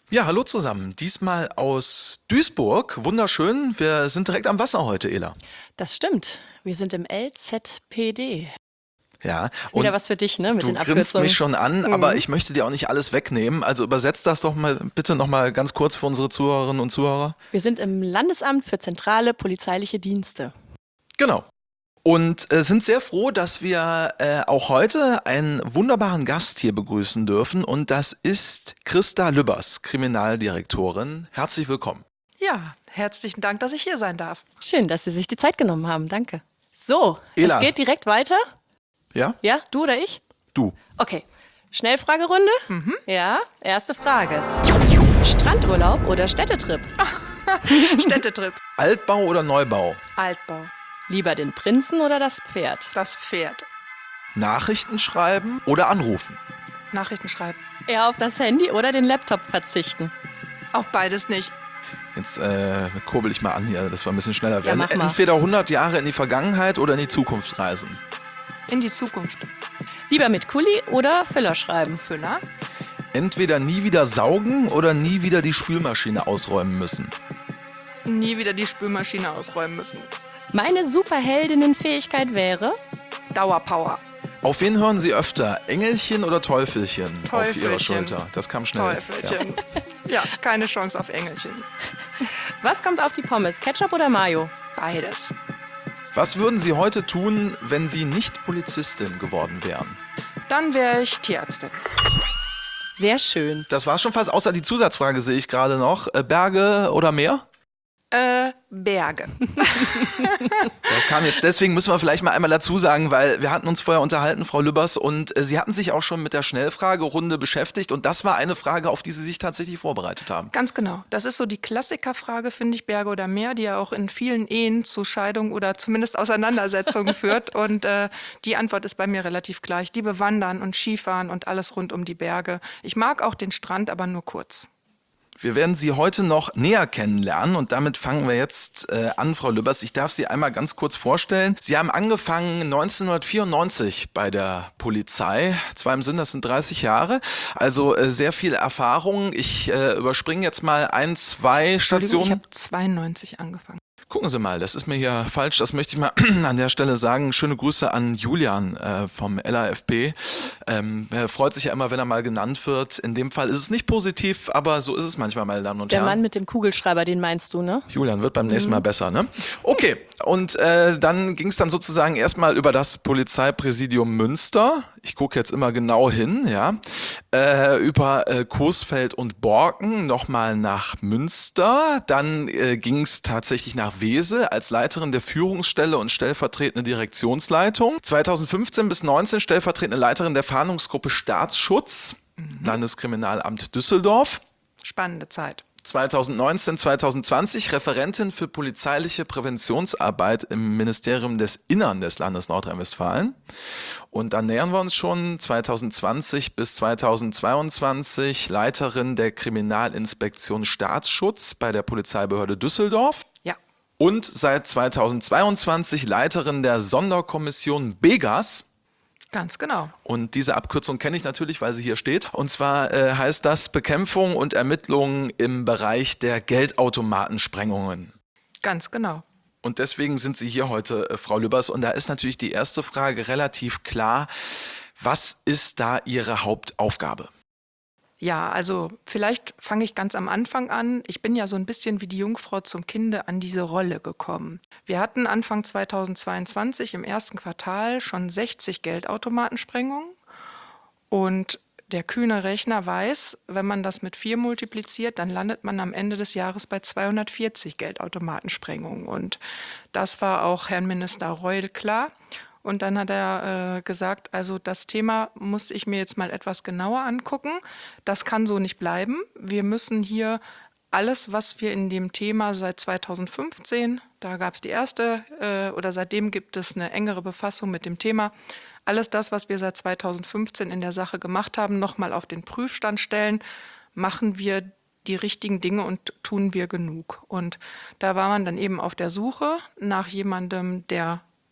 Ja, hallo zusammen. Diesmal aus Duisburg. Wunderschön. Wir sind direkt am Wasser heute, Ela. Das stimmt. Wir sind im LZPD. Ja, Ist wieder und was für dich, ne, mit du den grinst mich Abkürzungen. schon an, aber Mhm. ich möchte dir auch nicht alles wegnehmen. Also übersetzt das doch mal bitte noch mal ganz kurz für unsere Zuhörerinnen und Zuhörer. Wir sind im Landesamt für zentrale polizeiliche Dienste. Genau. Und sind sehr froh, dass wir auch heute einen wunderbaren Gast hier begrüßen dürfen. Und das ist Christa Lübbers, Kriminaldirektorin. Herzlich willkommen. Ja, herzlichen Dank, dass ich hier sein darf. Schön, dass Sie sich die Zeit genommen haben. Danke. So, es Ela, geht direkt weiter. ja? Ja, du oder ich? Du. Okay. Schnellfragerunde? Ja, erste Frage. Strandurlaub oder Städtetrip? Städtetrip, Altbau oder Neubau? Altbau, Lieber den Prinzen oder das Pferd? das Pferd, Nachrichten schreiben oder anrufen? Nachrichten schreiben. Eher auf das Handy oder den Laptop verzichten? Auf beides nicht. Jetzt kurbel ich mal an hier, dass wir ein bisschen schneller werden. mach mal. Entweder 100 Jahre in die Vergangenheit oder in die Zukunft reisen. In die Zukunft. Lieber mit Kuli oder Füller schreiben? Füller, Entweder nie wieder saugen oder nie wieder die Spülmaschine ausräumen müssen. nie wieder die Spülmaschine ausräumen müssen. Meine Superheldinnenfähigkeit wäre? Dauerpower, Auf wen hören Sie öfter? Engelchen oder Teufelchen, auf Ihrer Teufelchen. Schulter? Das kam schnell. Teufelchen. Ja, keine Chance auf Engelchen. Was kommt auf die Pommes? Ketchup oder Mayo? Beides. Was würden Sie heute tun, wenn Sie nicht Polizistin geworden wären? Dann wäre ich Tierärztin. Sehr schön. Das war schon fast, außer die Zusatzfrage sehe ich gerade noch. Berge oder Meer? Berge. Das kam jetzt, deswegen müssen wir vielleicht mal einmal dazu sagen, weil wir hatten uns vorher unterhalten, Frau Lübbers, und Sie hatten sich auch schon mit der Schnellfragerunde beschäftigt und das war eine Frage, auf die Sie sich tatsächlich vorbereitet haben. Ganz genau. Das ist so die Klassikerfrage, finde ich, Berge oder Meer, die ja auch in vielen Ehen zu Scheidung oder zumindest Auseinandersetzungen führt. Und die Antwort ist bei mir relativ gleich. Liebe Wandern und Skifahren und alles rund um die Berge. Ich mag auch den Strand, aber nur kurz. Wir werden Sie heute noch näher kennenlernen und damit fangen wir jetzt an, Frau Lübbers. Ich darf Sie einmal ganz kurz vorstellen. Sie haben angefangen 1994 bei der Polizei. Zwar im Sinn, das sind 30 Jahre, also sehr viel Erfahrung. Ich überspringe jetzt mal ein, zwei Entschuldigung, ich Stationen. habe 92 angefangen. Gucken Sie mal, das ist mir hier falsch, das möchte ich mal an der Stelle sagen. Schöne Grüße an Julian vom LAFP. Er freut sich ja immer, wenn er mal genannt wird. In dem Fall ist es nicht positiv, aber so ist es manchmal, meine Damen und Der Herren. Mann mit dem Kugelschreiber, den meinst du, ne? Julian wird beim nächsten Mal besser, ne? Okay, und dann ging es dann sozusagen erstmal über das Polizeipräsidium Münster. Ich gucke jetzt immer genau hin, ja. Über Coesfeld und Borken nochmal nach Münster. Dann ging es tatsächlich nach Wesel als Leiterin der Führungsstelle und stellvertretende Direktionsleitung. 2015 bis 19 stellvertretende Leiterin der Fahndungsgruppe Staatsschutz, Landeskriminalamt Düsseldorf. Spannende Zeit. 2019, 2020 Referentin für polizeiliche Präventionsarbeit im Ministerium des Innern des Landes Nordrhein-Westfalen. Und dann nähern wir uns schon 2020 bis 2022 Leiterin der Kriminalinspektion Staatsschutz bei der Polizeibehörde Düsseldorf. Ja, Und seit 2022 Leiterin der Sonderkommission Begas. ganz genau. Und diese Abkürzung kenne ich natürlich, weil sie hier steht. Und zwar heißt das Bekämpfung und Ermittlung im Bereich der Geldautomatensprengungen. Ganz genau. Und deswegen sind Sie hier heute, Frau Lübbers. Und da ist natürlich die erste Frage relativ klar. Was ist da Ihre Hauptaufgabe? Ja, also vielleicht fange ich ganz am Anfang an. Ich bin ja so ein bisschen wie die Jungfrau zum Kinde an diese Rolle gekommen. Wir hatten Anfang 2022 im ersten Quartal schon 60 Geldautomatensprengungen. Und der kühne Rechner weiß, wenn man das mit 4 multipliziert, dann landet man am Ende des Jahres bei 240 Geldautomatensprengungen. Und das war auch Herrn Minister Reul klar. Und dann hat er gesagt, also das Thema muss ich mir jetzt mal etwas genauer angucken. Das kann so nicht bleiben. Wir müssen hier alles, was wir in dem Thema seit 2015, da gab es die erste, oder seitdem gibt es eine engere Befassung mit dem Thema, alles das, was wir seit 2015 in der Sache gemacht haben, nochmal auf den Prüfstand stellen. Machen wir die richtigen Dinge und tun wir genug? Und da war man dann eben auf der Suche nach jemandem, der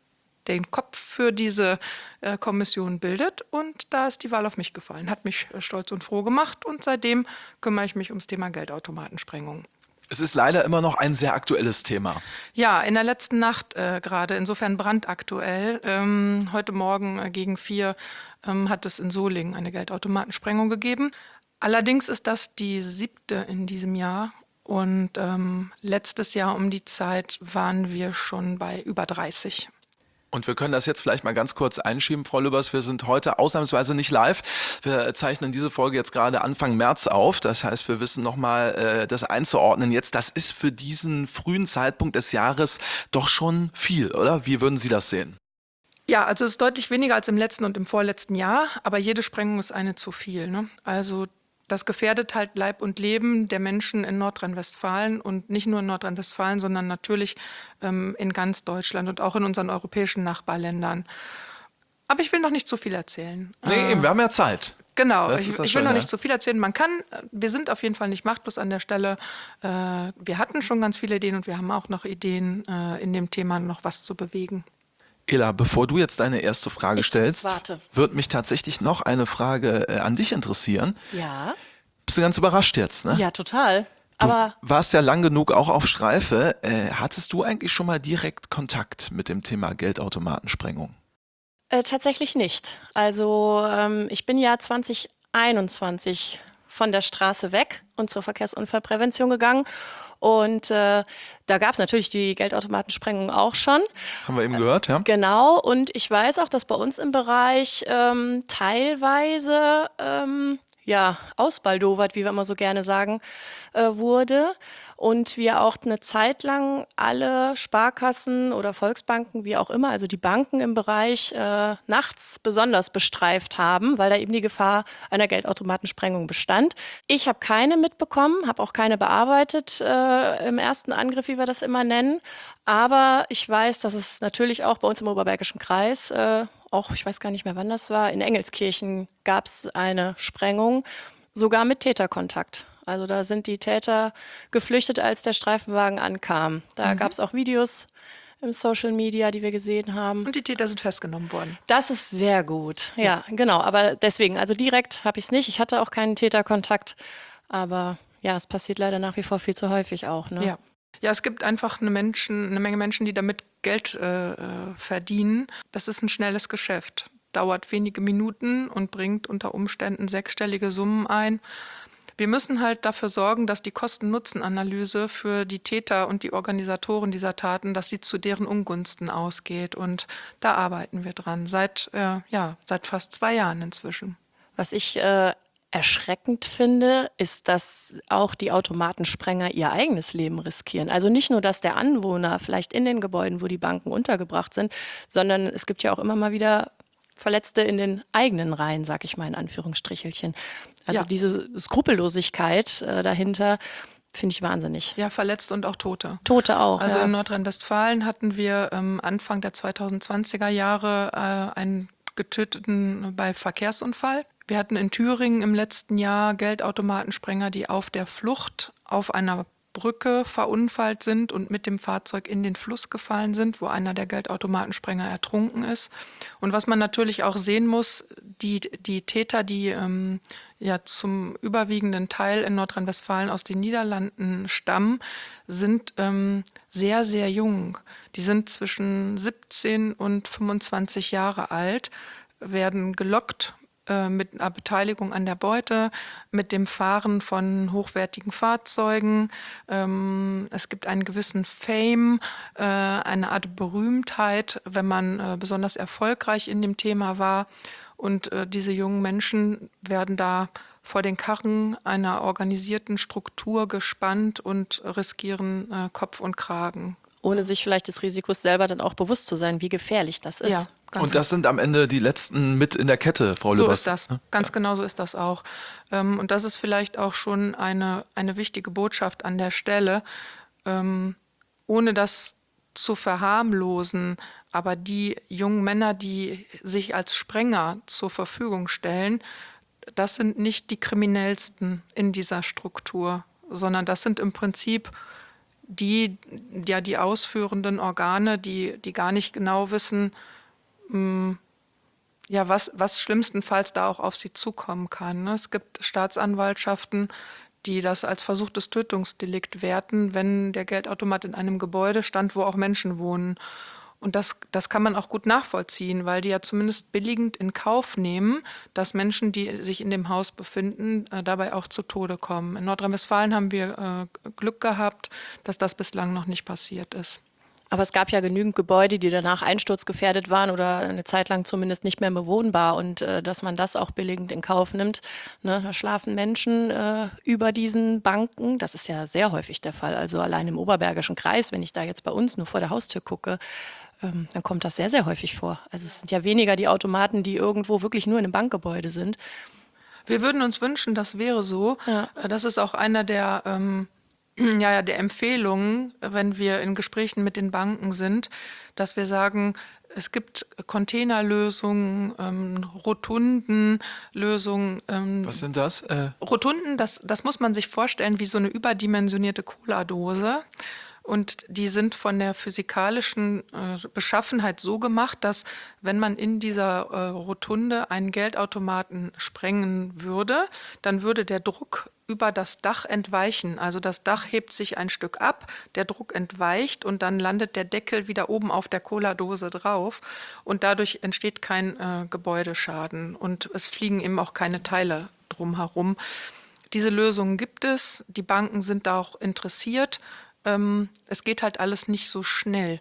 den Kopf für diese Kommission bildet. Und da ist die Wahl auf mich gefallen. Hat mich stolz und froh gemacht und seitdem kümmere ich mich ums Thema Geldautomatensprengung. Es ist leider immer noch ein sehr aktuelles Thema. Ja, in der letzten Nacht gerade, insofern brandaktuell. Heute Morgen gegen 4 hat es in Solingen eine Geldautomatensprengung gegeben. Allerdings ist das die 7. in diesem Jahr. Und letztes Jahr um die Zeit waren wir schon bei über 30. Und wir können das jetzt vielleicht mal ganz kurz einschieben, Frau Lübbers. Wir sind heute ausnahmsweise nicht live. Wir zeichnen diese Folge jetzt gerade Anfang März auf. Das heißt, wir wissen nochmal das einzuordnen jetzt. Das ist für diesen frühen Zeitpunkt des Jahres doch schon viel, oder? Wie würden Sie das sehen? Ja, also es ist deutlich weniger als im letzten und im vorletzten Jahr. Aber jede Sprengung ist eine zu viel, ne? Also das gefährdet halt Leib und Leben der Menschen in Nordrhein-Westfalen und nicht nur in Nordrhein-Westfalen, sondern natürlich in ganz Deutschland und auch in unseren europäischen Nachbarländern. Aber ich will noch nicht zu viel erzählen. Nee, eben, wir haben ja Zeit. Genau, Das ich ist das will Schöne, noch ja. nicht zu viel erzählen. Wir sind auf jeden Fall nicht machtlos an der Stelle. Wir hatten schon ganz viele Ideen und wir haben auch noch Ideen, in dem Thema noch was zu bewegen. Ela, bevor du jetzt deine erste Frage stellst, warte. wird mich tatsächlich noch eine Frage an dich interessieren. Ja, Bist du ganz überrascht jetzt, ne? ja, total. Du Aber warst ja lang genug auch auf Streife. Hattest du eigentlich schon mal direkt Kontakt mit dem Thema Geldautomatensprengung? tatsächlich nicht. Also ich bin ja 2021 von der Straße weg und zur Verkehrsunfallprävention gegangen. Und da gab es natürlich die Geldautomatensprengung auch schon. Haben wir eben gehört, ja? Genau, und ich weiß auch, dass bei uns im Bereich teilweise ausbaldowert, wie wir immer so gerne sagen, wurde. Und wir auch eine Zeit lang alle Sparkassen oder Volksbanken, wie auch immer, also die Banken im Bereich nachts besonders bestreift haben, weil da eben die Gefahr einer Geldautomatensprengung bestand. Ich habe keine mitbekommen, habe auch keine bearbeitet im ersten Angriff, wie wir das immer nennen. Aber ich weiß, dass es natürlich auch bei uns im Oberbergischen Kreis, auch ich weiß gar nicht mehr, wann das war, in Engelskirchen gab es eine Sprengung, sogar mit Täterkontakt. Also da sind die Täter geflüchtet, als der Streifenwagen ankam. Da gab es auch Videos im Social Media, die wir gesehen haben. Und die Täter sind festgenommen worden. Das ist sehr gut. Ja, genau. Aber deswegen, also direkt habe ich es nicht. Ich hatte auch keinen Täterkontakt. Aber ja, es passiert leider nach wie vor viel zu häufig auch. Ne? Ja. Ja, es gibt einfach eine Menge Menschen, die damit Geld verdienen. Das ist ein schnelles Geschäft. Dauert wenige Minuten und bringt unter Umständen sechsstellige Summen ein. Wir müssen halt dafür sorgen, dass die Kosten-Nutzen-Analyse für die Täter und die Organisatoren dieser Taten, dass sie zu deren Ungunsten ausgeht. Und da arbeiten wir dran, seit fast 2 Jahren inzwischen. Was ich erschreckend finde, ist, dass auch die Automatensprenger ihr eigenes Leben riskieren. Also nicht nur, dass der Anwohner vielleicht in den Gebäuden, wo die Banken untergebracht sind, sondern es gibt ja auch immer mal wieder Verletzte in den eigenen Reihen, sag ich mal in Anführungsstrichelchen. Also diese Skrupellosigkeit dahinter finde ich wahnsinnig. Ja, Verletzte und auch Tote. Tote auch. Also ja. in Nordrhein-Westfalen hatten wir Anfang der 2020er Jahre einen Getöteten bei Verkehrsunfall. Wir hatten in Thüringen im letzten Jahr Geldautomatensprenger, die auf der Flucht auf einer Brücke verunfallt sind und mit dem Fahrzeug in den Fluss gefallen sind, wo einer der Geldautomatensprenger ertrunken ist. Und was man natürlich auch sehen muss, die Täter, die zum überwiegenden Teil in Nordrhein-Westfalen aus den Niederlanden stammen, sind sehr, sehr jung. Die sind zwischen 17 und 25 Jahre alt, werden gelockt mit einer Beteiligung an der Beute, mit dem Fahren von hochwertigen Fahrzeugen. Es gibt einen gewissen Fame, eine Art Berühmtheit, wenn man besonders erfolgreich in dem Thema war. Und diese jungen Menschen werden da vor den Karren einer organisierten Struktur gespannt und riskieren Kopf und Kragen. Ohne sich vielleicht des Risikos selber dann auch bewusst zu sein, wie gefährlich das ist. Ja, Und das sind am Ende die Letzten mit in der Kette, Frau So Lübbers. ist das. Ganz genau so ist das auch. Und das ist vielleicht auch schon eine wichtige Botschaft an der Stelle. Ohne das zu verharmlosen, aber die jungen Männer, die sich als Sprenger zur Verfügung stellen, das sind nicht die Kriminellsten in dieser Struktur, sondern das sind im Prinzip die ausführenden Organe, die gar nicht genau wissen, ja, was schlimmstenfalls da auch auf sie zukommen kann. Ne? Es gibt Staatsanwaltschaften, die das als versuchtes Tötungsdelikt werten, wenn der Geldautomat in einem Gebäude stand, wo auch Menschen wohnen. Und das kann man auch gut nachvollziehen, weil die ja zumindest billigend in Kauf nehmen, dass Menschen, die sich in dem Haus befinden, dabei auch zu Tode kommen. In Nordrhein-Westfalen haben wir Glück gehabt, dass das bislang noch nicht passiert ist. Aber es gab ja genügend Gebäude, die danach einsturzgefährdet waren oder eine Zeit lang zumindest nicht mehr bewohnbar. Und dass man das auch billigend in Kauf nimmt. Ne? Da schlafen Menschen über diesen Banken. Das ist ja sehr häufig der Fall. Also allein im Oberbergischen Kreis, wenn ich da jetzt bei uns nur vor der Haustür gucke, dann kommt das sehr, sehr häufig vor. Also es sind ja weniger die Automaten, die irgendwo wirklich nur in einem Bankgebäude sind. Wir würden uns wünschen, das wäre so. Ja. Das ist auch einer der der Empfehlungen, wenn wir in Gesprächen mit den Banken sind, dass wir sagen, es gibt Containerlösungen, Rotundenlösungen. Was sind das? Rotunden, das muss man sich vorstellen wie so eine überdimensionierte Cola-Dose. Und die sind von der physikalischen Beschaffenheit so gemacht, dass wenn man in dieser Rotunde einen Geldautomaten sprengen würde, dann würde der Druck über das Dach entweichen. Also das Dach hebt sich ein Stück ab, der Druck entweicht und dann landet der Deckel wieder oben auf der Cola-Dose drauf. Und dadurch entsteht kein Gebäudeschaden und es fliegen eben auch keine Teile drumherum. Diese Lösungen gibt es, die Banken sind da auch interessiert. Es geht halt alles nicht so schnell.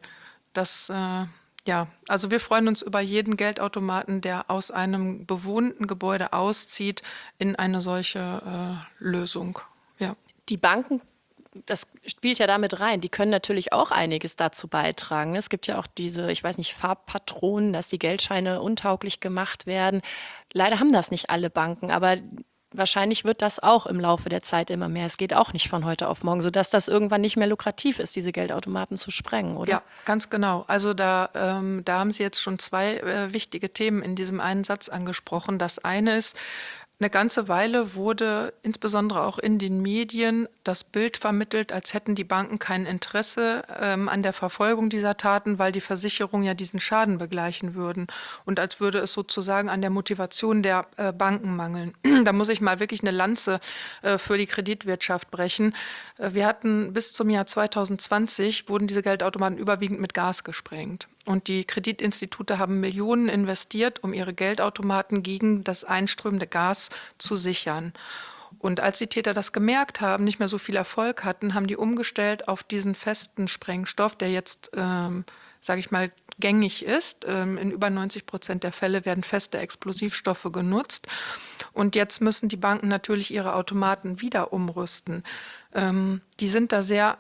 Also wir freuen uns über jeden Geldautomaten, der aus einem bewohnten Gebäude auszieht in eine solche Lösung. Ja. Die Banken, das spielt ja damit rein, die können natürlich auch einiges dazu beitragen. Es gibt ja auch diese, ich weiß nicht, Farbpatronen, dass die Geldscheine untauglich gemacht werden. Leider haben das nicht alle Banken, aber wahrscheinlich wird das auch im Laufe der Zeit immer mehr. Es geht auch nicht von heute auf morgen, sodass das irgendwann nicht mehr lukrativ ist, diese Geldautomaten zu sprengen, oder? Ja, ganz genau. Also da haben Sie jetzt schon zwei wichtige Themen in diesem einen Satz angesprochen. Das eine ist, eine ganze Weile wurde insbesondere auch in den Medien das Bild vermittelt, als hätten die Banken kein Interesse an der Verfolgung dieser Taten, weil die Versicherungen ja diesen Schaden begleichen würden und als würde es sozusagen an der Motivation der Banken mangeln. Da muss ich mal wirklich eine Lanze für die Kreditwirtschaft brechen. Wir hatten bis zum Jahr 2020 wurden diese Geldautomaten überwiegend mit Gas gesprengt. Und die Kreditinstitute haben Millionen investiert, um ihre Geldautomaten gegen das einströmende Gas zu sichern. Und als die Täter das gemerkt haben, nicht mehr so viel Erfolg hatten, haben die umgestellt auf diesen festen Sprengstoff, der jetzt, sage ich mal, gängig ist. In über 90% der Fälle werden feste Explosivstoffe genutzt. Und jetzt müssen die Banken natürlich ihre Automaten wieder umrüsten. Die sind da sehr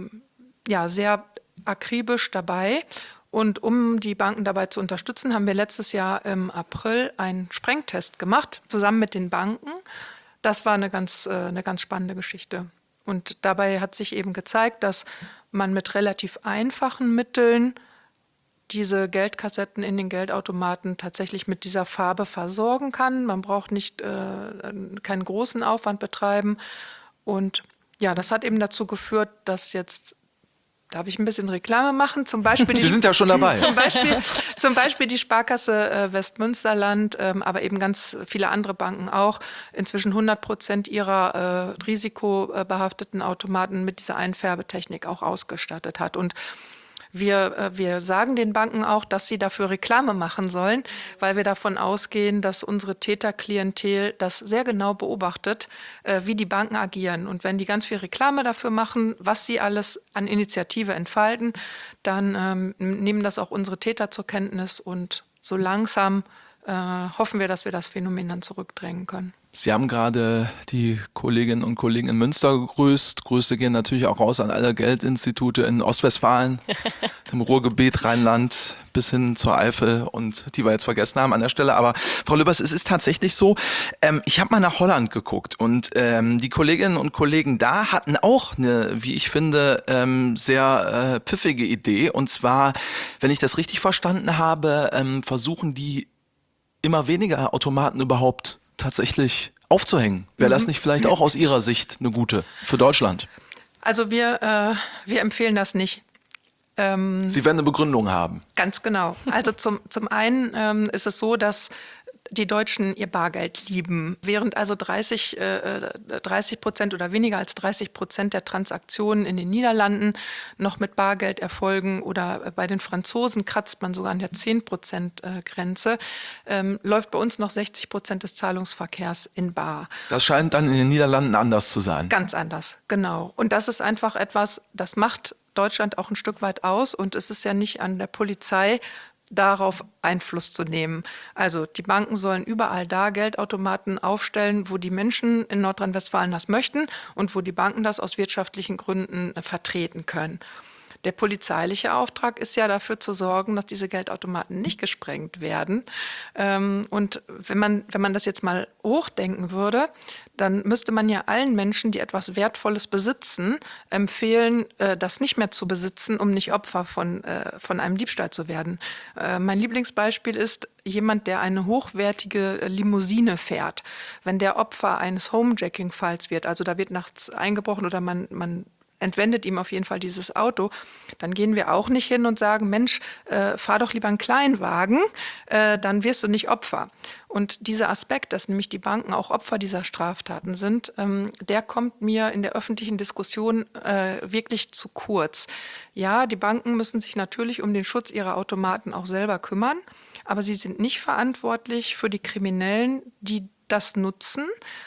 akribisch dabei. Und um die Banken dabei zu unterstützen, haben wir letztes Jahr im April einen Sprengtest gemacht, zusammen mit den Banken. Das war eine ganz spannende Geschichte. Und dabei hat sich eben gezeigt, dass man mit relativ einfachen Mitteln diese Geldkassetten in den Geldautomaten tatsächlich mit dieser Farbe versorgen kann. Man braucht keinen großen Aufwand betreiben. Und ja, das hat eben dazu geführt, dass jetzt, darf ich ein bisschen Reklame machen? Zum Beispiel Sie sind ja schon dabei. Zum Beispiel die Sparkasse Westmünsterland, aber eben ganz viele andere Banken auch, inzwischen 100% ihrer risikobehafteten Automaten mit dieser Einfärbetechnik auch ausgestattet hat. Und wir sagen den Banken auch, dass sie dafür Reklame machen sollen, weil wir davon ausgehen, dass unsere Täterklientel das sehr genau beobachtet, wie die Banken agieren. Und wenn die ganz viel Reklame dafür machen, was sie alles an Initiative entfalten, dann nehmen das auch unsere Täter zur Kenntnis und so langsam hoffen wir, dass wir das Phänomen dann zurückdrängen können. Sie haben gerade die Kolleginnen und Kollegen in Münster gegrüßt. Grüße gehen natürlich auch raus an alle Geldinstitute in Ostwestfalen, dem Ruhrgebiet, Rheinland bis hin zur Eifel und die wir jetzt vergessen haben an der Stelle. Aber Frau Lübbers, es ist tatsächlich so, ich habe mal nach Holland geguckt und die Kolleginnen und Kollegen da hatten auch eine, wie ich finde, sehr pfiffige Idee. Und zwar, wenn ich das richtig verstanden habe, versuchen die immer weniger Automaten überhaupt tatsächlich aufzuhängen. Wäre das nicht vielleicht auch aus Ihrer Sicht eine gute für Deutschland? Also wir empfehlen das nicht. Sie werden eine Begründung haben. Ganz genau. Also zum einen ist es so, dass die Deutschen ihr Bargeld lieben. Während also 30% oder weniger als 30% der Transaktionen in den Niederlanden noch mit Bargeld erfolgen oder bei den Franzosen kratzt man sogar an der 10% Grenze, läuft bei uns noch 60% des Zahlungsverkehrs in bar. Das scheint dann in den Niederlanden anders zu sein. Ganz anders, genau. Und das ist einfach etwas, das macht Deutschland auch ein Stück weit aus und es ist ja nicht an der Polizei, darauf Einfluss zu nehmen. Also die Banken sollen überall da Geldautomaten aufstellen, wo die Menschen in Nordrhein-Westfalen das möchten und wo die Banken das aus wirtschaftlichen Gründen vertreten können. Der polizeiliche Auftrag ist ja dafür zu sorgen, dass diese Geldautomaten nicht gesprengt werden. Und wenn man das jetzt mal hochdenken würde, dann müsste man ja allen Menschen, die etwas Wertvolles besitzen, empfehlen, das nicht mehr zu besitzen, um nicht Opfer von einem Diebstahl zu werden. Mein Lieblingsbeispiel ist jemand, der eine hochwertige Limousine fährt. Wenn der Opfer eines Homejacking-Falls wird, also da wird nachts eingebrochen oder man entwendet ihm auf jeden Fall dieses Auto, dann gehen wir auch nicht hin und sagen, Mensch, fahr doch lieber einen Kleinwagen, dann wirst du nicht Opfer. Und dieser Aspekt, dass nämlich die Banken auch Opfer dieser Straftaten sind, der kommt mir in der öffentlichen Diskussion wirklich zu kurz. Ja, die Banken müssen sich natürlich um den Schutz ihrer Automaten auch selber kümmern, aber sie sind nicht verantwortlich für die Kriminellen, die das nutzen,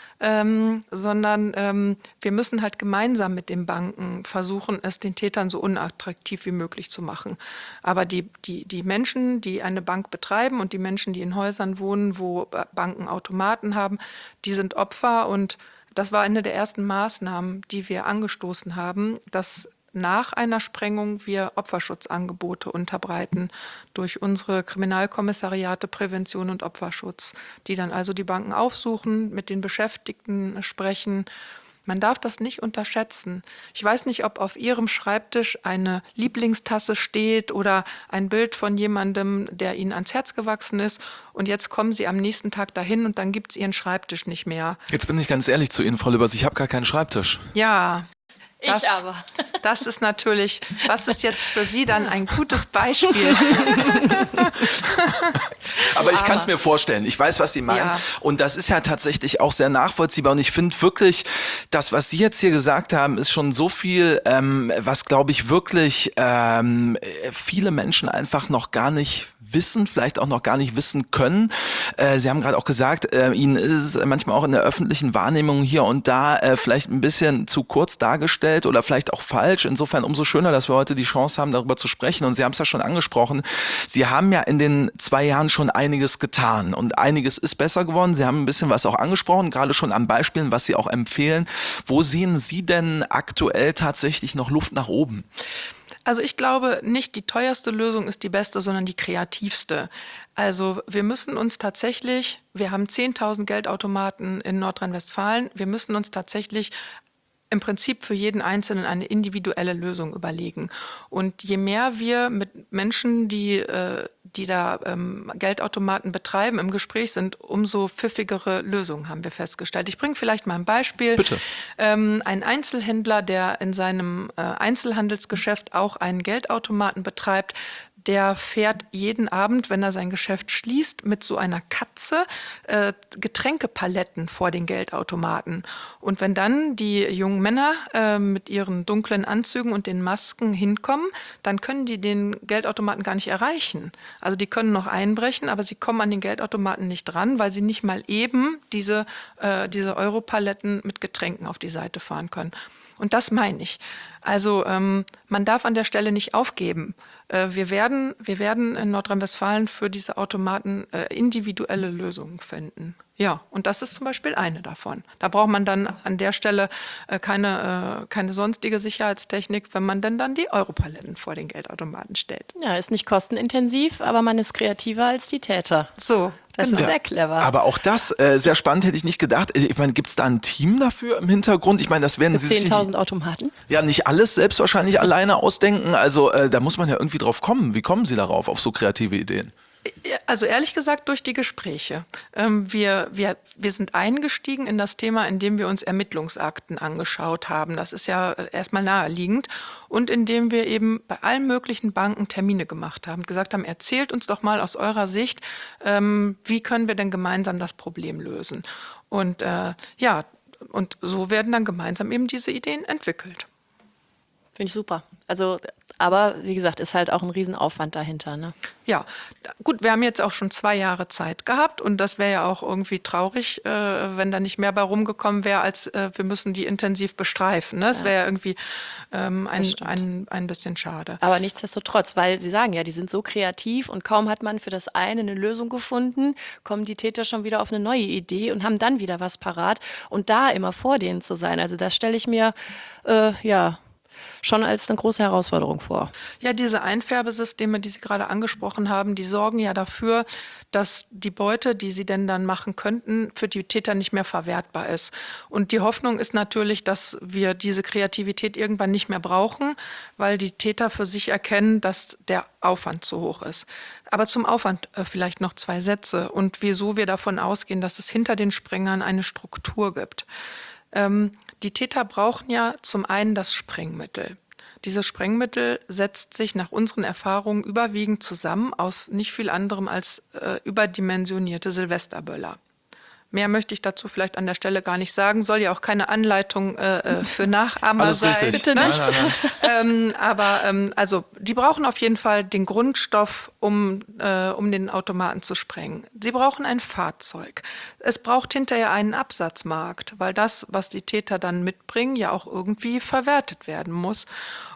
sondern wir müssen halt gemeinsam mit den Banken versuchen, es den Tätern so unattraktiv wie möglich zu machen. Aber die Menschen, die eine Bank betreiben und die Menschen, die in Häusern wohnen, wo Banken Automaten haben, die sind Opfer. Und das war eine der ersten Maßnahmen, die wir angestoßen haben, dass nach einer Sprengung wir Opferschutzangebote unterbreiten durch unsere Kriminalkommissariate Prävention und Opferschutz, die dann also die Banken aufsuchen, mit den Beschäftigten sprechen. Man darf das nicht unterschätzen. Ich weiß nicht, ob auf Ihrem Schreibtisch eine Lieblingstasse steht oder ein Bild von jemandem, der Ihnen ans Herz gewachsen ist. Und jetzt kommen Sie am nächsten Tag dahin und dann gibt es Ihren Schreibtisch nicht mehr. Jetzt bin ich ganz ehrlich zu Ihnen, Frau Lübbers, ich habe gar keinen Schreibtisch. Ja. Ich aber. Das ist natürlich, was ist jetzt für Sie dann ein gutes Beispiel? Aber ich kann es mir vorstellen. Ich weiß, was Sie meinen. Ja. Und das ist ja tatsächlich auch sehr nachvollziehbar. Und ich finde wirklich, das, was Sie jetzt hier gesagt haben, ist schon so viel, was, glaube ich, wirklich viele Menschen einfach noch gar nicht wissen, vielleicht auch noch gar nicht wissen können. Sie haben gerade auch gesagt, Ihnen ist es manchmal auch in der öffentlichen Wahrnehmung hier und da vielleicht ein bisschen zu kurz dargestellt oder vielleicht auch falsch. Insofern umso schöner, dass wir heute die Chance haben, darüber zu sprechen. Und Sie haben es ja schon angesprochen, Sie haben ja in den 2 Jahren schon einiges getan und einiges ist besser geworden. Sie haben ein bisschen was auch angesprochen, gerade schon an Beispielen, was Sie auch empfehlen. Wo sehen Sie denn aktuell tatsächlich noch Luft nach oben? Also ich glaube, nicht die teuerste Lösung ist die beste, sondern die kreativste. Also wir müssen uns tatsächlich, wir haben 10.000 Geldautomaten in Nordrhein-Westfalen, wir müssen uns tatsächlich im Prinzip für jeden Einzelnen eine individuelle Lösung überlegen. Und je mehr wir mit Menschen, die da Geldautomaten betreiben, im Gespräch sind, umso pfiffigere Lösungen haben wir festgestellt. Ich bringe vielleicht mal ein Beispiel. Bitte. Ein Einzelhändler, der in seinem Einzelhandelsgeschäft auch einen Geldautomaten betreibt, der fährt jeden Abend, wenn er sein Geschäft schließt, mit so einer Katze Getränkepaletten vor den Geldautomaten. Und wenn dann die jungen Männer mit ihren dunklen Anzügen und den Masken hinkommen, dann können die den Geldautomaten gar nicht erreichen. Also die können noch einbrechen, aber sie kommen an den Geldautomaten nicht dran, weil sie nicht mal eben diese Europaletten mit Getränken auf die Seite fahren können. Und das meine ich. Also man darf an der Stelle nicht aufgeben. Wir werden in Nordrhein-Westfalen für diese Automaten individuelle Lösungen finden. Ja, und das ist zum Beispiel eine davon. Da braucht man dann an der Stelle keine sonstige Sicherheitstechnik, wenn man denn dann die Europaletten vor den Geldautomaten stellt. Ja, ist nicht kostenintensiv, aber man ist kreativer als die Täter. So. Das ist sehr clever. Aber auch das, sehr spannend, hätte ich nicht gedacht. Ich meine, gibt es da ein Team dafür im Hintergrund? Ich meine, das werden Sie sich 10.000 Automaten? ja nicht alles selbst wahrscheinlich alleine ausdenken. Also da muss man ja irgendwie drauf kommen. Wie kommen Sie darauf, auf so kreative Ideen? Also ehrlich gesagt durch die Gespräche. Wir sind eingestiegen in das Thema, indem wir uns Ermittlungsakten angeschaut haben. Das ist ja erstmal naheliegend. Und indem wir eben bei allen möglichen Banken Termine gemacht haben, gesagt haben, erzählt uns doch mal aus eurer Sicht, wie können wir denn gemeinsam das Problem lösen. Und und so werden dann gemeinsam eben diese Ideen entwickelt. Finde ich super. Also, aber wie gesagt, ist halt auch ein Riesenaufwand dahinter, ne? Ja, gut, wir haben jetzt auch schon 2 Jahre Zeit gehabt und das wäre ja auch irgendwie traurig, wenn da nicht mehr bei rumgekommen wäre, als wir müssen die intensiv bestreifen. Ne? Das wäre ja irgendwie ein bisschen schade. Aber nichtsdestotrotz, weil Sie sagen ja, die sind so kreativ und kaum hat man für das eine Lösung gefunden, kommen die Täter schon wieder auf eine neue Idee und haben dann wieder was parat. Und da immer vor denen zu sein, also das stelle ich mir, schon als eine große Herausforderung vor. Ja, diese Einfärbesysteme, die Sie gerade angesprochen haben, die sorgen ja dafür, dass die Beute, die sie denn dann machen könnten, für die Täter nicht mehr verwertbar ist. Und die Hoffnung ist natürlich, dass wir diese Kreativität irgendwann nicht mehr brauchen, weil die Täter für sich erkennen, dass der Aufwand zu hoch ist. Aber zum Aufwand vielleicht noch 2 Sätze und wieso wir davon ausgehen, dass es hinter den Sprengern eine Struktur gibt. Die Täter brauchen ja zum einen das Sprengmittel. Dieses Sprengmittel setzt sich nach unseren Erfahrungen überwiegend zusammen aus nicht viel anderem als überdimensionierte Silvesterböller. Mehr möchte ich dazu vielleicht an der Stelle gar nicht sagen. Soll ja auch keine Anleitung für Nachahmer Alles sein. richtig. Bitte nicht. Nein. Also die brauchen auf jeden Fall den Grundstoff, um den Automaten zu sprengen. Sie brauchen ein Fahrzeug. Es braucht hinterher einen Absatzmarkt, weil das, was die Täter dann mitbringen, ja auch irgendwie verwertet werden muss.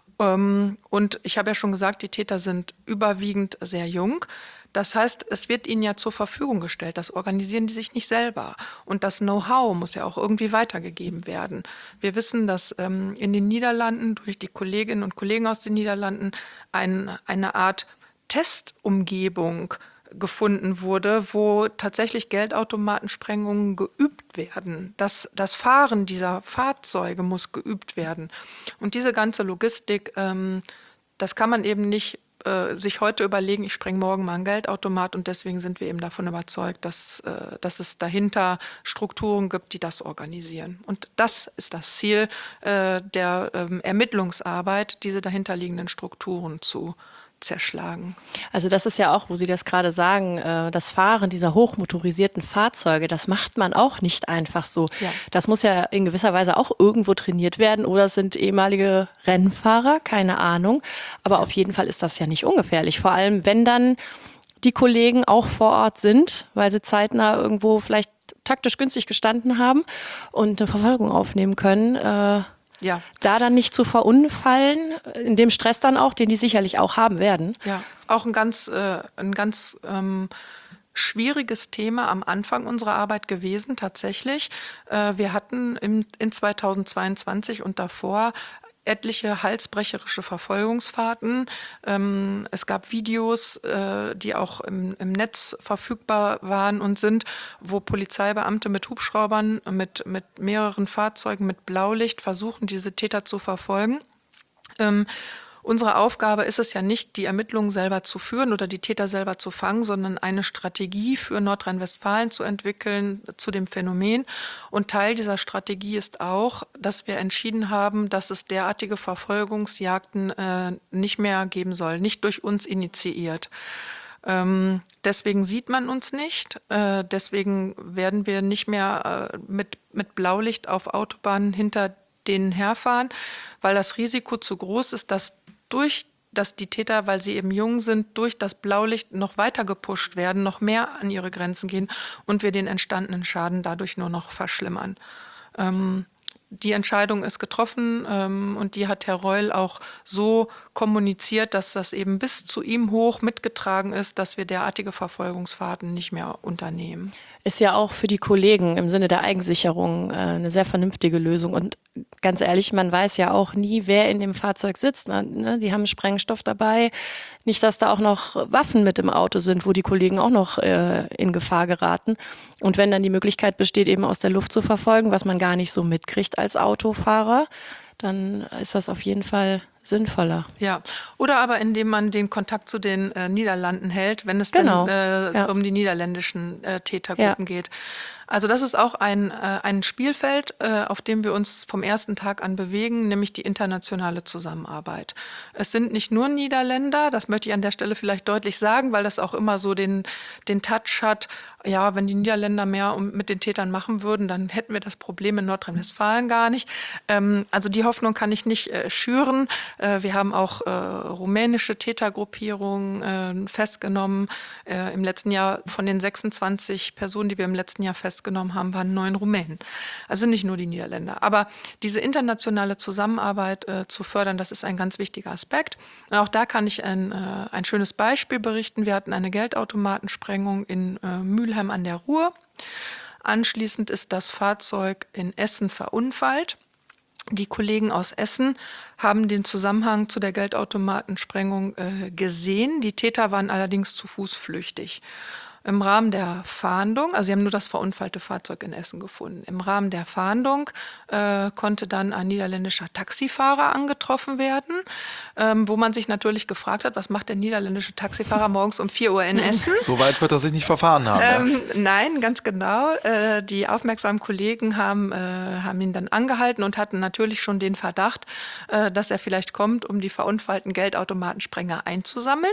Und ich habe ja schon gesagt, die Täter sind überwiegend sehr jung. Das heißt, es wird ihnen ja zur Verfügung gestellt. Das organisieren die sich nicht selber. Und das Know-how muss ja auch irgendwie weitergegeben werden. Wir wissen, dass in den Niederlanden durch die Kolleginnen und Kollegen aus den Niederlanden eine Art Testumgebung gefunden wurde, wo tatsächlich Geldautomatensprengungen geübt werden. Das Fahren dieser Fahrzeuge muss geübt werden. Und diese ganze Logistik, das kann man eben nicht sich heute überlegen, ich spreng morgen mal einen Geldautomat und deswegen sind wir eben davon überzeugt, dass es dahinter Strukturen gibt, die das organisieren. Und das ist das Ziel der Ermittlungsarbeit, diese dahinterliegenden Strukturen zu zerschlagen. Also das ist ja auch, wo Sie das gerade sagen, das Fahren dieser hochmotorisierten Fahrzeuge, das macht man auch nicht einfach so. Ja. Das muss ja in gewisser Weise auch irgendwo trainiert werden oder es sind ehemalige Rennfahrer, keine Ahnung. Aber auf jeden Fall ist das ja nicht ungefährlich. Vor allem, wenn dann die Kollegen auch vor Ort sind, weil sie zeitnah irgendwo vielleicht taktisch günstig gestanden haben und eine Verfolgung aufnehmen können. Ja. Da dann nicht zu verunfallen, in dem Stress dann auch, den die sicherlich auch haben werden. Ja, auch ein ganz schwieriges Thema am Anfang unserer Arbeit gewesen, tatsächlich. Wir hatten in 2022 und davor etliche halsbrecherische Verfolgungsfahrten. Es gab Videos, die auch im Netz verfügbar waren und sind, wo Polizeibeamte mit Hubschraubern, mit mehreren Fahrzeugen, mit Blaulicht versuchen, diese Täter zu verfolgen. Unsere Aufgabe ist es ja nicht, die Ermittlungen selber zu führen oder die Täter selber zu fangen, sondern eine Strategie für Nordrhein-Westfalen zu entwickeln zu dem Phänomen. Und Teil dieser Strategie ist auch, dass wir entschieden haben, dass es derartige Verfolgungsjagden nicht mehr geben soll, nicht durch uns initiiert. Deswegen sieht man uns nicht, deswegen werden wir nicht mehr mit Blaulicht auf Autobahnen hinter denen herfahren, weil das Risiko zu groß ist, dass die Täter, weil sie eben jung sind, durch das Blaulicht noch weiter gepusht werden, noch mehr an ihre Grenzen gehen und wir den entstandenen Schaden dadurch nur noch verschlimmern. Die Entscheidung ist getroffen und die hat Herr Reul auch so kommuniziert, dass das eben bis zu ihm hoch mitgetragen ist, dass wir derartige Verfolgungsfahrten nicht mehr unternehmen. Ist ja auch für die Kollegen im Sinne der Eigensicherung eine sehr vernünftige Lösung. Und ganz ehrlich, man weiß ja auch nie, wer in dem Fahrzeug sitzt. Die haben Sprengstoff dabei. Nicht, dass da auch noch Waffen mit im Auto sind, wo die Kollegen auch noch in Gefahr geraten. Und wenn dann die Möglichkeit besteht, eben aus der Luft zu verfolgen, was man gar nicht so mitkriegt als Autofahrer, dann ist das auf jeden Fall sinnvoller. Ja, oder aber indem man den Kontakt zu den Niederlanden hält, wenn es Genau, dann ja. um die niederländischen Tätergruppen geht. Also das ist auch ein Spielfeld, auf dem wir uns vom ersten Tag an bewegen, nämlich die internationale Zusammenarbeit. Es sind nicht nur Niederländer, das möchte ich an der Stelle vielleicht deutlich sagen, weil das auch immer so den Touch hat, ja, wenn die Niederländer mehr mit den Tätern machen würden, dann hätten wir das Problem in Nordrhein-Westfalen gar nicht. Also die Hoffnung kann ich nicht schüren. Wir haben auch rumänische Tätergruppierungen festgenommen. Im letzten Jahr von den 26 Personen, die wir im letzten Jahr festgenommen haben, waren 9 Rumänen. Also nicht nur die Niederländer. Aber diese internationale Zusammenarbeit zu fördern, das ist ein ganz wichtiger Aspekt. Und auch da kann ich ein schönes Beispiel berichten. Wir hatten eine Geldautomatensprengung in Mülheim an der Ruhr. Anschließend ist das Fahrzeug in Essen verunfallt. Die Kollegen aus Essen haben den Zusammenhang zu der Geldautomatensprengung gesehen. Die Täter waren allerdings zu Fuß flüchtig. Im Rahmen der Fahndung, also sie haben nur das verunfallte Fahrzeug in Essen gefunden. Im Rahmen der Fahndung konnte dann ein niederländischer Taxifahrer angetroffen werden, wo man sich natürlich gefragt hat, was macht der niederländische Taxifahrer morgens um 4 Uhr in Essen? So weit wird er sich nicht verfahren haben. Ja. Nein, ganz genau. Die aufmerksamen Kollegen haben ihn dann angehalten und hatten natürlich schon den Verdacht, dass er vielleicht kommt, um die verunfallten Geldautomatensprenger einzusammeln.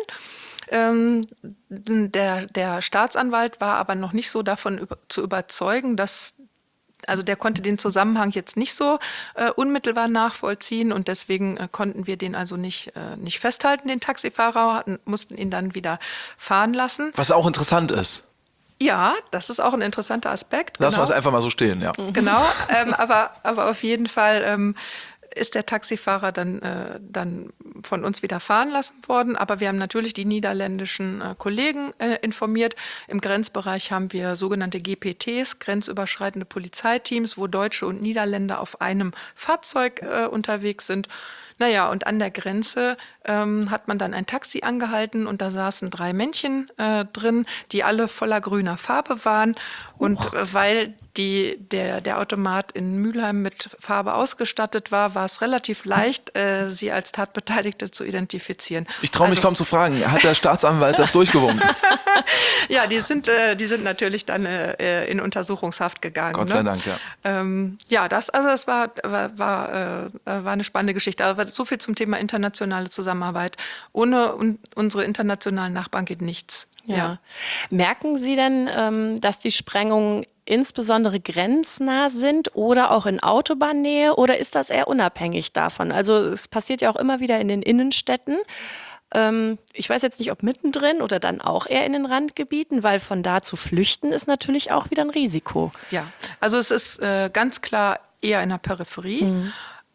Der Staatsanwalt war aber noch nicht so davon zu überzeugen, also der konnte den Zusammenhang jetzt nicht so unmittelbar nachvollziehen und deswegen konnten wir den also nicht festhalten, den Taxifahrer, mussten ihn dann wieder fahren lassen. Was auch interessant ist. Ja, das ist auch ein interessanter Aspekt. Lassen wir es einfach mal so stehen, ja. Genau, aber auf jeden Fall ist der Taxifahrer dann von uns wieder fahren lassen worden. Aber wir haben natürlich die niederländischen Kollegen informiert. Im Grenzbereich haben wir sogenannte GPTs, grenzüberschreitende Polizeiteams, wo Deutsche und Niederländer auf einem Fahrzeug unterwegs sind. Naja, und an der Grenze hat man dann ein Taxi angehalten und da saßen 3 Männchen drin, die alle voller grüner Farbe waren. Und weil der Automat in Mülheim mit Farbe ausgestattet war, war es relativ leicht, sie als Tatbeteiligte zu identifizieren. Ich traue mich kaum zu fragen, hat der Staatsanwalt das durchgewunken? Ja, die sind natürlich dann in Untersuchungshaft gegangen. Gott sei Dank, ja. Ja, das war eine spannende Geschichte. Aber so viel zum Thema internationale Zusammenarbeit. Ohne unsere internationalen Nachbarn geht nichts. Ja. Merken Sie denn, dass die Sprengungen insbesondere grenznah sind oder auch in Autobahnnähe oder ist das eher unabhängig davon? Also es passiert ja auch immer wieder in den Innenstädten. Ich weiß jetzt nicht, ob mittendrin oder dann auch eher in den Randgebieten, weil von da zu flüchten ist natürlich auch wieder ein Risiko. Ja, also es ist ganz klar eher in der Peripherie.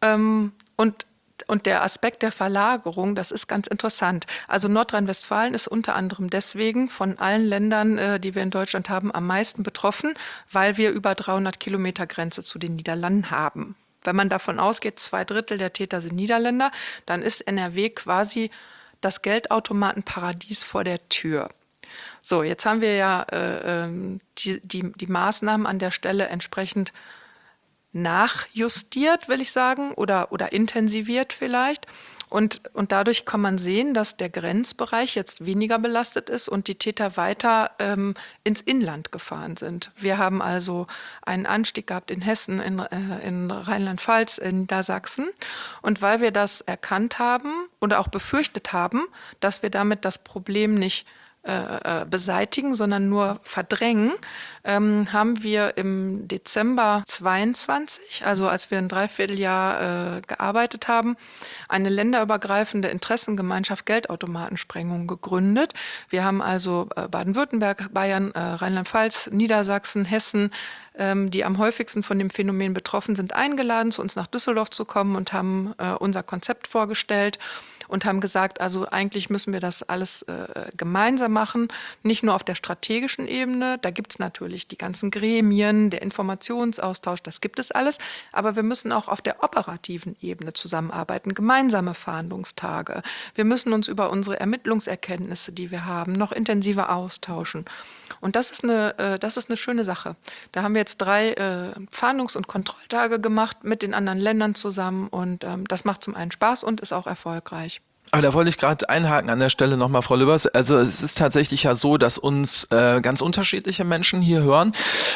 Und der Aspekt der Verlagerung, das ist ganz interessant. Also Nordrhein-Westfalen ist unter anderem deswegen von allen Ländern, die wir in Deutschland haben, am meisten betroffen, weil wir über 300 Kilometer Grenze zu den Niederlanden haben. Wenn man davon ausgeht, 2/3 der Täter sind Niederländer, dann ist NRW quasi das Geldautomatenparadies vor der Tür. So, jetzt haben wir ja die Maßnahmen an der Stelle entsprechend nachjustiert, will ich sagen, oder intensiviert vielleicht. Und dadurch kann man sehen, dass der Grenzbereich jetzt weniger belastet ist und die Täter weiter ins Inland gefahren sind. Wir haben also einen Anstieg gehabt in Hessen, in Rheinland-Pfalz, in Niedersachsen. Und weil wir das erkannt haben oder auch befürchtet haben, dass wir damit das Problem nicht beseitigen, sondern nur verdrängen, haben wir im Dezember 22, also als wir ein Dreivierteljahr gearbeitet haben, eine länderübergreifende Interessengemeinschaft Geldautomatensprengung gegründet. Wir haben also Baden-Württemberg, Bayern, Rheinland-Pfalz, Niedersachsen, Hessen, die am häufigsten von dem Phänomen betroffen sind, eingeladen, zu uns nach Düsseldorf zu kommen und haben unser Konzept vorgestellt. und haben gesagt, also eigentlich müssen wir das alles gemeinsam machen, nicht nur auf der strategischen Ebene, da gibt es natürlich die ganzen Gremien, der Informationsaustausch, das gibt es alles, aber wir müssen auch auf der operativen Ebene zusammenarbeiten, gemeinsame Fahndungstage. Wir müssen uns über unsere Ermittlungserkenntnisse, die wir haben, noch intensiver austauschen. Und das ist eine schöne Sache. Da haben wir jetzt 3 Fahndungs- und Kontrolltage gemacht mit den anderen Ländern zusammen und das macht zum einen Spaß und ist auch erfolgreich. Aber da wollte ich gerade einhaken an der Stelle nochmal, Frau Lübbers. Also es ist tatsächlich ja so, dass uns ganz unterschiedliche Menschen hier hören,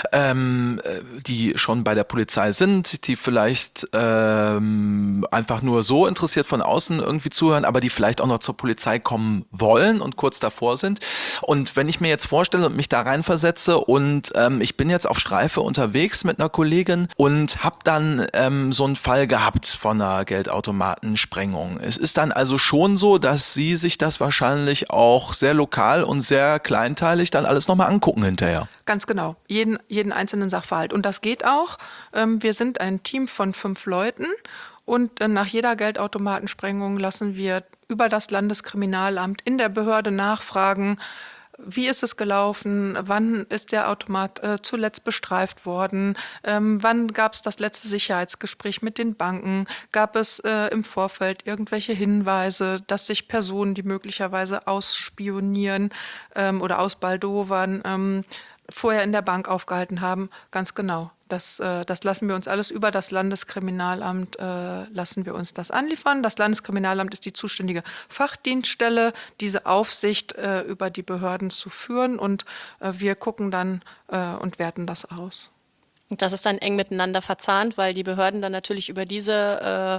die schon bei der Polizei sind, die vielleicht einfach nur so interessiert von außen irgendwie zuhören, aber die vielleicht auch noch zur Polizei kommen wollen und kurz davor sind. Und wenn ich mir jetzt vorstelle und mich da reinversetze und ich bin jetzt auf Streife unterwegs mit einer Kollegin und habe dann so einen Fall gehabt von einer Geldautomatensprengung. Es ist dann also schon so, dass Sie sich das wahrscheinlich auch sehr lokal und sehr kleinteilig dann alles nochmal angucken hinterher. Ganz genau, jeden einzelnen Sachverhalt. Und das geht auch. Wir sind ein Team von 5 Leuten und nach jeder Geldautomatensprengung lassen wir über das Landeskriminalamt in der Behörde nachfragen, wie ist es gelaufen? Wann ist der Automat zuletzt bestreift worden? Wann gab es das letzte Sicherheitsgespräch mit den Banken? Gab es im Vorfeld irgendwelche Hinweise, dass sich Personen, die möglicherweise ausspionieren oder ausbaldowern, vorher in der Bank aufgehalten haben? Ganz genau. Das lassen wir uns alles über das Landeskriminalamt, lassen wir uns das anliefern. Das Landeskriminalamt ist die zuständige Fachdienststelle, diese Aufsicht über die Behörden zu führen und wir gucken dann und werten das aus. Und das ist dann eng miteinander verzahnt, weil die Behörden dann natürlich über diese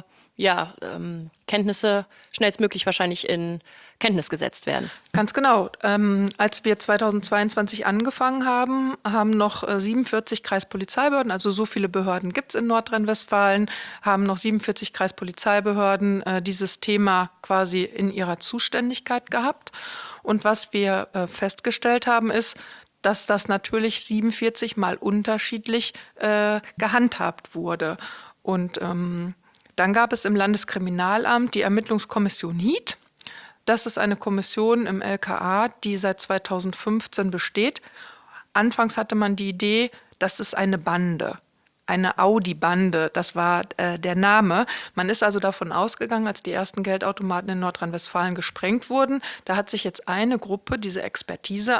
Kenntnisse schnellstmöglich wahrscheinlich in Kenntnis gesetzt werden. Ganz genau. Als wir 2022 angefangen haben, haben noch 47 Kreispolizeibehörden, also so viele Behörden gibt es in Nordrhein-Westfalen, haben noch 47 Kreispolizeibehörden dieses Thema quasi in ihrer Zuständigkeit gehabt. Und was wir festgestellt haben, ist, dass das natürlich 47 Mal unterschiedlich gehandhabt wurde. Und dann gab es im Landeskriminalamt die Ermittlungskommission HIET. Das ist eine Kommission im LKA, die seit 2015 besteht. Anfangs hatte man die Idee, das ist eine Bande. Eine Audi-Bande, das war der Name. Man ist also davon ausgegangen, als die ersten Geldautomaten in Nordrhein-Westfalen gesprengt wurden, da hat sich jetzt eine Gruppe, diese Expertise,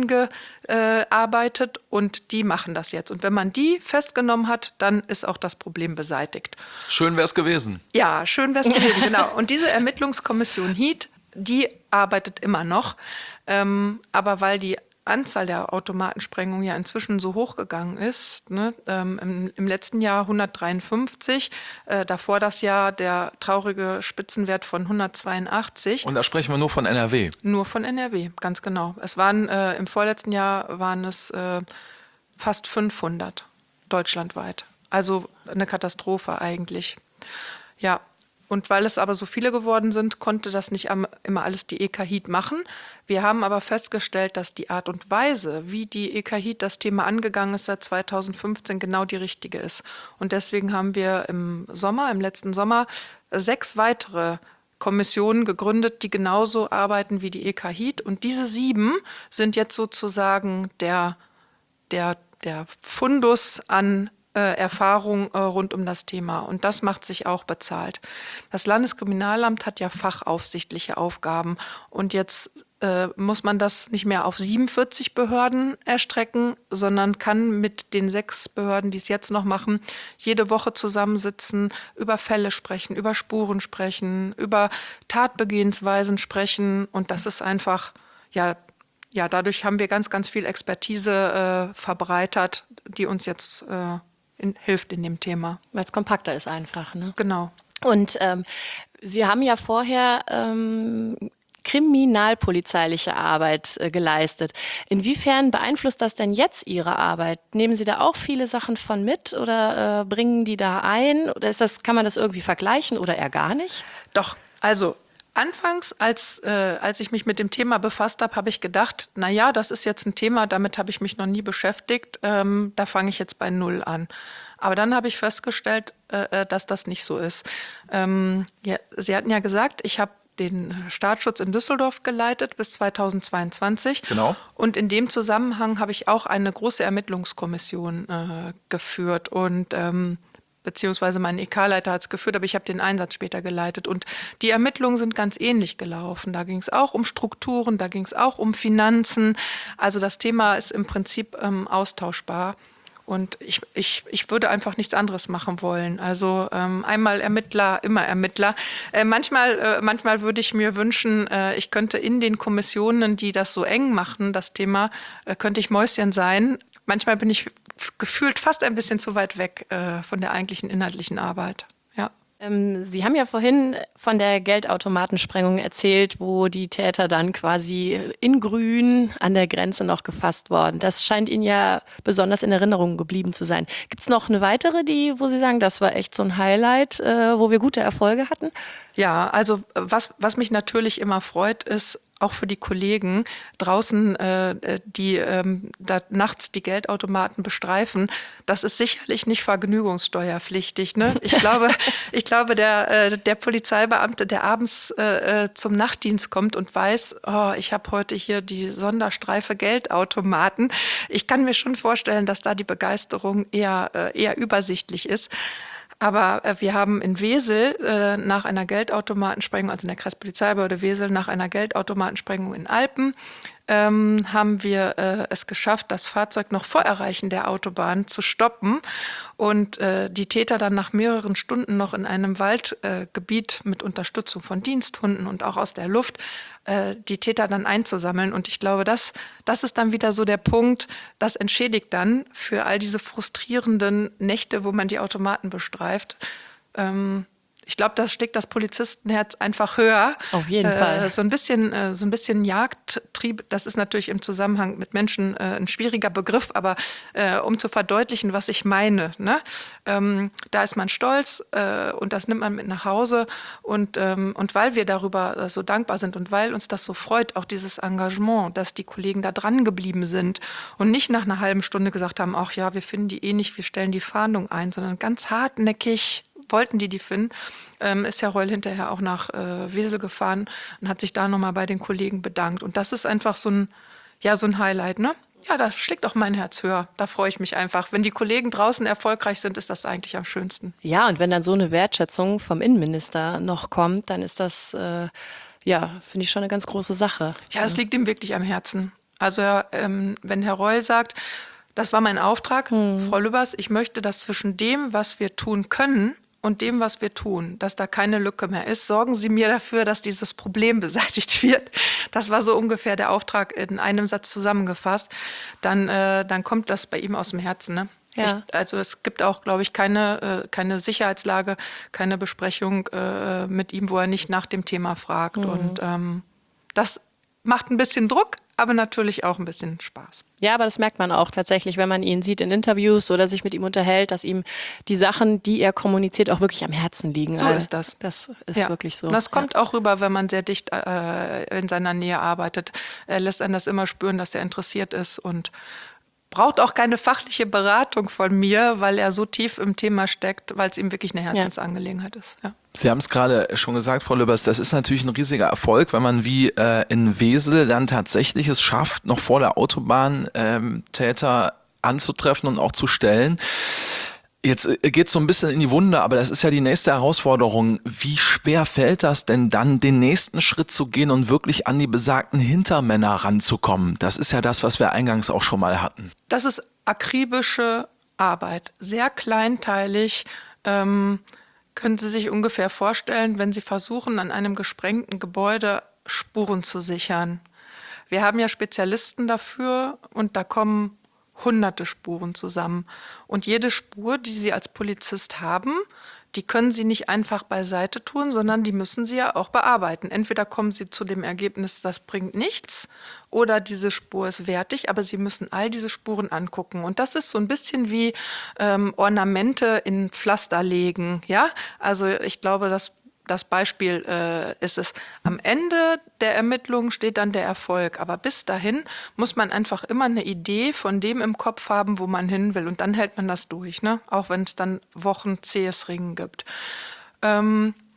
angearbeitet und die machen das jetzt. Und wenn man die festgenommen hat, dann ist auch das Problem beseitigt. Schön wär's gewesen. Ja, schön wär's gewesen, genau. Und diese Ermittlungskommission HIET, die arbeitet immer noch, aber weil die Anzahl der Automatensprengung ja inzwischen so hochgegangen ist, ne? Im letzten Jahr 153, davor das Jahr der traurige Spitzenwert von 182. Und da sprechen wir nur von NRW. Nur von NRW, ganz genau. Es waren im vorletzten Jahr waren es fast 500 deutschlandweit. Also eine Katastrophe eigentlich. Ja. Und weil es aber so viele geworden sind, konnte das nicht immer alles die EK-HIET machen. Wir haben aber festgestellt, dass die Art und Weise, wie die EK-HIET das Thema angegangen ist seit 2015, genau die richtige ist. Und deswegen haben wir im letzten Sommer, 6 weitere Kommissionen gegründet, die genauso arbeiten wie die EK-HIET. Und diese 7 sind jetzt sozusagen der Fundus an Erfahrung rund um das Thema. Und das macht sich auch bezahlt. Das Landeskriminalamt hat ja fachaufsichtliche Aufgaben. Und jetzt muss man das nicht mehr auf 47 Behörden erstrecken, sondern kann mit den 6 Behörden, die es jetzt noch machen, jede Woche zusammensitzen, über Fälle sprechen, über Spuren sprechen, über Tatbegehensweisen sprechen. Und das ist einfach, dadurch haben wir ganz, ganz viel Expertise verbreitert, die uns jetzt hilft in dem Thema. Weil es kompakter ist einfach, ne? Genau. Und Sie haben ja vorher kriminalpolizeiliche Arbeit geleistet. Inwiefern beeinflusst das denn jetzt Ihre Arbeit? Nehmen Sie da auch viele Sachen von mit oder bringen die da ein? Oder kann man das irgendwie vergleichen oder eher gar nicht? Doch, also anfangs, als ich mich mit dem Thema befasst habe, habe ich gedacht, naja, das ist jetzt ein Thema, damit habe ich mich noch nie beschäftigt, da fange ich jetzt bei Null an. Aber dann habe ich festgestellt, dass das nicht so ist. Sie hatten ja gesagt, ich habe den Staatsschutz in Düsseldorf geleitet bis 2022. Genau. Und in dem Zusammenhang habe ich auch eine große Ermittlungskommission geführt und beziehungsweise mein EK-Leiter hat es geführt, aber ich habe den Einsatz später geleitet. Und die Ermittlungen sind ganz ähnlich gelaufen. Da ging es auch um Strukturen, da ging es auch um Finanzen. Also das Thema ist im Prinzip austauschbar. Und ich würde einfach nichts anderes machen wollen. Also einmal Ermittler, immer Ermittler. Manchmal würde ich mir wünschen, ich könnte in den Kommissionen, die das so eng machen, das Thema, könnte ich Mäuschen sein. Manchmal bin ich gefühlt fast ein bisschen zu weit weg von der eigentlichen inhaltlichen Arbeit. Ja. Sie haben ja vorhin von der Geldautomatensprengung erzählt, wo die Täter dann quasi in Grün an der Grenze noch gefasst wurden. Das scheint Ihnen ja besonders in Erinnerung geblieben zu sein. Gibt es noch eine weitere, wo Sie sagen, das war echt so ein Highlight, wo wir gute Erfolge hatten? Ja, also was mich natürlich immer freut, ist, auch für die Kollegen draußen, die da nachts die Geldautomaten bestreifen, das ist sicherlich nicht vergnügungssteuerpflichtig. Ne? Ich glaube, der Polizeibeamte, der abends zum Nachtdienst kommt und weiß, oh, ich habe heute hier die Sonderstreife Geldautomaten. Ich kann mir schon vorstellen, dass da die Begeisterung eher übersichtlich ist. Aber wir haben in Wesel nach einer Geldautomatensprengung, also in der Kreispolizeibehörde Wesel, nach einer Geldautomatensprengung in Alpen, haben wir es geschafft, das Fahrzeug noch vor Erreichen der Autobahn zu stoppen und die Täter dann nach mehreren Stunden noch in einem Waldgebiet mit Unterstützung von Diensthunden und auch aus der Luft die Täter dann einzusammeln. Und ich glaube, das ist dann wieder so der Punkt, das entschädigt dann für all diese frustrierenden Nächte, wo man die Automaten bestreift. Ich glaube, das schlägt das Polizistenherz einfach höher. Auf jeden Fall. So ein bisschen Jagdtrieb, das ist natürlich im Zusammenhang mit Menschen ein schwieriger Begriff, aber um zu verdeutlichen, was ich meine, ne? Da ist man stolz und das nimmt man mit nach Hause und weil wir darüber so dankbar sind und weil uns das so freut, auch dieses Engagement, dass die Kollegen da dran geblieben sind und nicht nach einer halben Stunde gesagt haben, ach ja, wir finden die eh nicht, wir stellen die Fahndung ein, sondern ganz hartnäckig wollten die finden, ist Herr Reul hinterher auch nach Wesel gefahren und hat sich da nochmal bei den Kollegen bedankt. Und das ist einfach so ein Highlight, ne? Ja, da schlägt auch mein Herz höher. Da freue ich mich einfach. Wenn die Kollegen draußen erfolgreich sind, ist das eigentlich am schönsten. Ja, und wenn dann so eine Wertschätzung vom Innenminister noch kommt, dann ist das, finde ich schon eine ganz große Sache. Ja, es liegt ihm wirklich am Herzen. Also wenn Herr Reul sagt, das war mein Auftrag, Frau Lübbers, ich möchte, dass zwischen dem, was wir tun können, und dem, was wir tun, dass da keine Lücke mehr ist, sorgen Sie mir dafür, dass dieses Problem beseitigt wird. Das war so ungefähr der Auftrag in einem Satz zusammengefasst. Dann kommt das bei ihm aus dem Herzen. Ne? Ja. Also es gibt auch, glaube ich, keine Sicherheitslage, keine Besprechung mit ihm, wo er nicht nach dem Thema fragt. Und das macht ein bisschen Druck, aber natürlich auch ein bisschen Spaß. Ja, aber das merkt man auch tatsächlich, wenn man ihn sieht in Interviews oder sich mit ihm unterhält, dass ihm die Sachen, die er kommuniziert, auch wirklich am Herzen liegen. So ist das. Das ist wirklich so. Und das kommt auch rüber, wenn man sehr dicht in seiner Nähe arbeitet. Er lässt einen das immer spüren, dass er interessiert ist und braucht auch keine fachliche Beratung von mir, weil er so tief im Thema steckt, weil es ihm wirklich eine Herzensangelegenheit ist. Ja. Sie haben es gerade schon gesagt, Frau Lübbers, das ist natürlich ein riesiger Erfolg, wenn man wie in Wesel dann tatsächlich es schafft, noch vor der Autobahn Täter anzutreffen und auch zu stellen. Jetzt geht es so ein bisschen in die Wunde, aber das ist ja die nächste Herausforderung. Wie schwer fällt das denn dann, den nächsten Schritt zu gehen und wirklich an die besagten Hintermänner ranzukommen? Das ist ja das, was wir eingangs auch schon mal hatten. Das ist akribische Arbeit, sehr kleinteilig. Können Sie sich ungefähr vorstellen, wenn Sie versuchen, an einem gesprengten Gebäude Spuren zu sichern. Wir haben ja Spezialisten dafür und da kommen hunderte Spuren zusammen. Und jede Spur, die Sie als Polizist haben, die können Sie nicht einfach beiseite tun, sondern die müssen Sie ja auch bearbeiten. Entweder kommen Sie zu dem Ergebnis, das bringt nichts, oder diese Spur ist wertig, aber Sie müssen all diese Spuren angucken. Und das ist so ein bisschen wie Ornamente in Pflaster legen. Ja? Also ich glaube, das Beispiel ist es. Am Ende der Ermittlungen steht dann der Erfolg. Aber bis dahin muss man einfach immer eine Idee von dem im Kopf haben, wo man hin will. Und dann hält man das durch, ne? Auch wenn es dann Wochen zähes Ringen gibt. Wir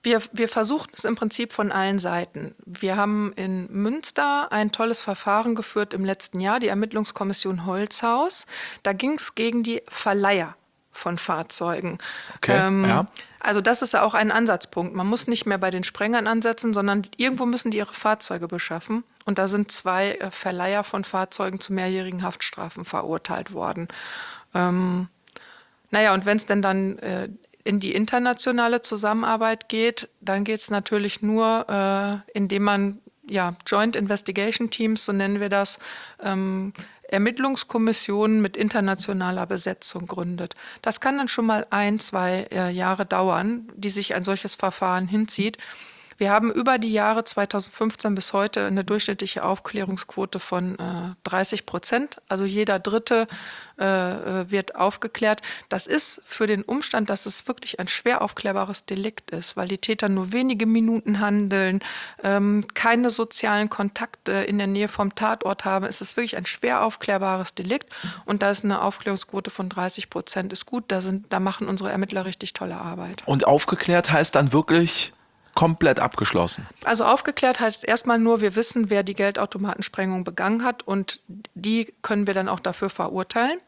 Wir versuchen es im Prinzip von allen Seiten. Wir haben in Münster ein tolles Verfahren geführt im letzten Jahr, die Ermittlungskommission Holzhaus. Da ging es gegen die Verleiher von Fahrzeugen. Okay, ja. Also das ist ja auch ein Ansatzpunkt. Man muss nicht mehr bei den Sprengern ansetzen, sondern irgendwo müssen die ihre Fahrzeuge beschaffen. Und da sind 2 Verleiher von Fahrzeugen zu mehrjährigen Haftstrafen verurteilt worden. Und wenn es denn dann in die internationale Zusammenarbeit geht, dann geht es natürlich nur, indem man Joint Investigation Teams, so nennen wir das, Ermittlungskommissionen mit internationaler Besetzung gründet. Das kann dann schon mal 1-2 Jahre dauern, die sich ein solches Verfahren hinzieht. Wir haben über die Jahre 2015 bis heute eine durchschnittliche Aufklärungsquote von 30%. Also jeder Dritte wird aufgeklärt. Das ist für den Umstand, dass es wirklich ein schwer aufklärbares Delikt ist, weil die Täter nur wenige Minuten handeln, keine sozialen Kontakte in der Nähe vom Tatort haben. Es ist wirklich ein schwer aufklärbares Delikt. Und da ist eine Aufklärungsquote von 30% ist gut. Da machen unsere Ermittler richtig tolle Arbeit. Und aufgeklärt heißt dann wirklich komplett abgeschlossen? Also aufgeklärt heißt erstmal nur, wir wissen, wer die Geldautomatensprengung begangen hat und die können wir dann auch dafür verurteilen.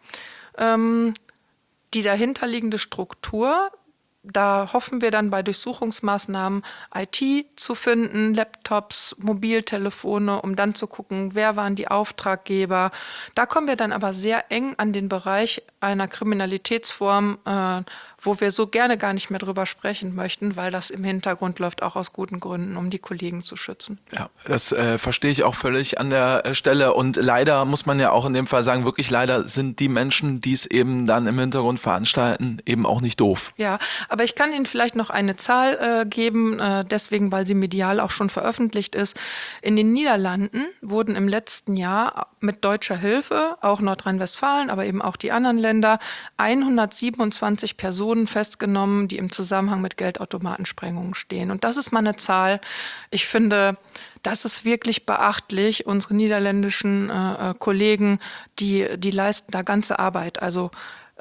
Die dahinterliegende Struktur, da hoffen wir dann bei Durchsuchungsmaßnahmen IT zu finden, Laptops, Mobiltelefone, um dann zu gucken, wer waren die Auftraggeber. Da kommen wir dann aber sehr eng an den Bereich einer Kriminalitätsform, wo wir so gerne gar nicht mehr drüber sprechen möchten, weil das im Hintergrund läuft, auch aus guten Gründen, um die Kollegen zu schützen. Ja, das verstehe ich auch völlig an der Stelle. Und leider muss man ja auch in dem Fall sagen, wirklich leider sind die Menschen, die es eben dann im Hintergrund veranstalten, eben auch nicht doof. Ja, aber ich kann Ihnen vielleicht noch eine Zahl geben, deswegen, weil sie medial auch schon veröffentlicht ist. In den Niederlanden wurden im letzten Jahr mit deutscher Hilfe, auch Nordrhein-Westfalen, aber eben auch die anderen Länder, 127 Personen festgenommen, die im Zusammenhang mit Geldautomatensprengungen stehen. Und das ist mal eine Zahl, ich finde, das ist wirklich beachtlich. Unsere niederländischen Kollegen, die leisten da ganze Arbeit. Also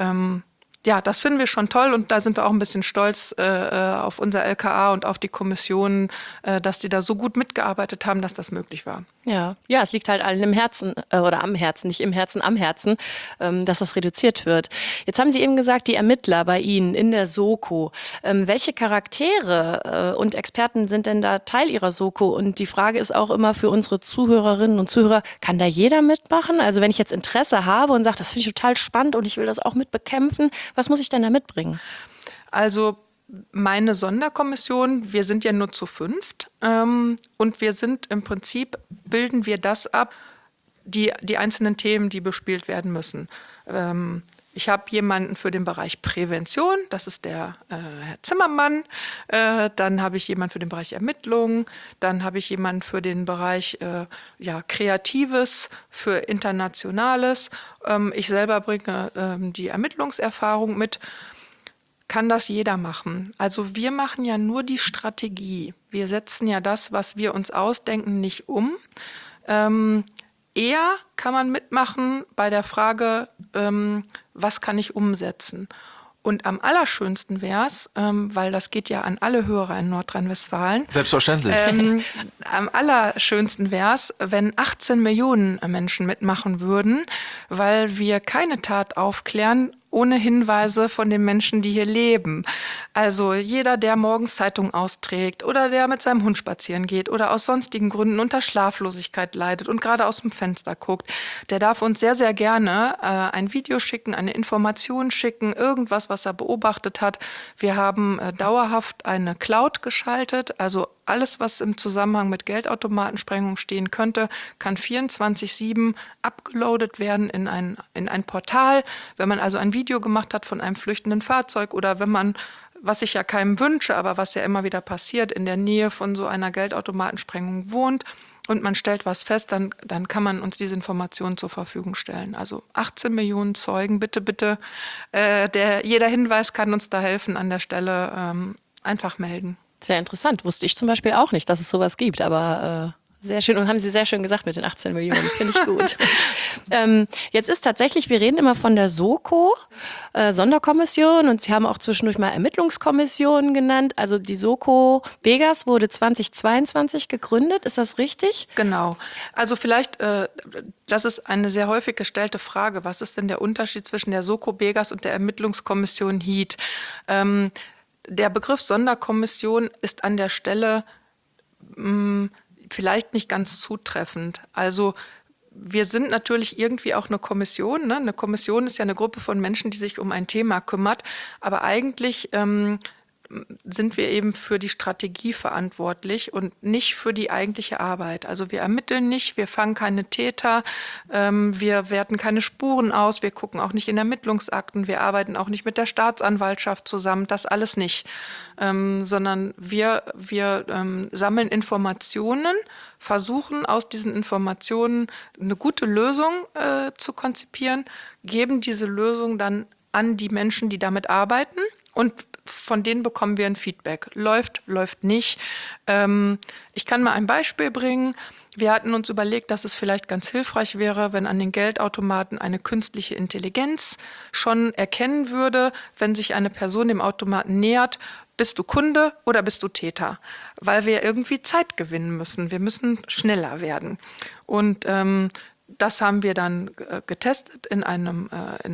das finden wir schon toll und da sind wir auch ein bisschen stolz auf unser LKA und auf die Kommissionen, dass die da so gut mitgearbeitet haben, dass das möglich war. Ja, es liegt halt allen im Herzen oder am Herzen, nicht im Herzen, am Herzen, dass das reduziert wird. Jetzt haben Sie eben gesagt, die Ermittler bei Ihnen in der Soko. Welche Charaktere und Experten sind denn da Teil Ihrer Soko? Und die Frage ist auch immer für unsere Zuhörerinnen und Zuhörer, kann da jeder mitmachen? Also wenn ich jetzt Interesse habe und sage, das finde ich total spannend und ich will das auch mit bekämpfen, was muss ich denn da mitbringen? Also meine Sonderkommission, wir sind ja nur zu 5 und wir sind im Prinzip, bilden wir das ab, die einzelnen Themen, die bespielt werden müssen. Ich habe jemanden für den Bereich Prävention, das ist der Herr Zimmermann. Dann habe ich jemanden für den Bereich Ermittlungen. Dann habe ich jemanden für den Bereich Kreatives, für Internationales. Ich selber bringe die Ermittlungserfahrung mit. Kann das jeder machen? Also wir machen ja nur die Strategie. Wir setzen ja das, was wir uns ausdenken, nicht um. Eher kann man mitmachen bei der Frage, was kann ich umsetzen? Und am allerschönsten wäre es, weil das geht ja an alle Hörer in Nordrhein-Westfalen. Selbstverständlich. Am allerschönsten wäre es, wenn 18 Millionen Menschen mitmachen würden, weil wir keine Tat aufklären ohne Hinweise von den Menschen, die hier leben. Also jeder, der morgens Zeitung austrägt oder der mit seinem Hund spazieren geht oder aus sonstigen Gründen unter Schlaflosigkeit leidet und gerade aus dem Fenster guckt, der darf uns sehr, sehr gerne ein Video schicken, eine Information schicken, irgendwas, was er beobachtet hat. Wir haben dauerhaft eine Cloud geschaltet, also alles, was im Zusammenhang mit Geldautomatensprengung stehen könnte, kann 24/7 abgeloadet werden in ein Portal. Wenn man also ein Video gemacht hat von einem flüchtenden Fahrzeug oder wenn man, was ich ja keinem wünsche, aber was ja immer wieder passiert, in der Nähe von so einer Geldautomatensprengung wohnt und man stellt was fest, dann kann man uns diese Informationen zur Verfügung stellen. Also 18 Millionen Zeugen, bitte, jeder Hinweis kann uns da helfen an der Stelle, einfach melden. Sehr interessant. Wusste ich zum Beispiel auch nicht, dass es sowas gibt, aber Sehr schön und haben Sie sehr schön gesagt mit den 18 Millionen, finde ich gut. Jetzt ist tatsächlich, wir reden immer von der Soko, Sonderkommission, und Sie haben auch zwischendurch mal Ermittlungskommissionen genannt. Also die Soko Begas wurde 2022 gegründet, ist das richtig? Genau. Also vielleicht, das ist eine sehr häufig gestellte Frage, was ist denn der Unterschied zwischen der Soko Begas und der Ermittlungskommission HEAT? Der Begriff Sonderkommission ist an der Stelle vielleicht nicht ganz zutreffend. Also wir sind natürlich irgendwie auch eine Kommission. Ne? Eine Kommission ist ja eine Gruppe von Menschen, die sich um ein Thema kümmert. Aber eigentlich sind wir eben für die Strategie verantwortlich und nicht für die eigentliche Arbeit. Also wir ermitteln nicht, wir fangen keine Täter, wir werten keine Spuren aus, wir gucken auch nicht in Ermittlungsakten, wir arbeiten auch nicht mit der Staatsanwaltschaft zusammen, das alles nicht. Sondern wir sammeln Informationen, versuchen aus diesen Informationen eine gute Lösung zu konzipieren, geben diese Lösung dann an die Menschen, die damit arbeiten, und von denen bekommen wir ein Feedback. Läuft, läuft nicht. Ich kann mal ein Beispiel bringen. Wir hatten uns überlegt, dass es vielleicht ganz hilfreich wäre, wenn an den Geldautomaten eine künstliche Intelligenz schon erkennen würde, wenn sich eine Person dem Automaten nähert, bist du Kunde oder bist du Täter? Weil wir irgendwie Zeit gewinnen müssen. Wir müssen schneller werden. Und das haben wir dann getestet in einem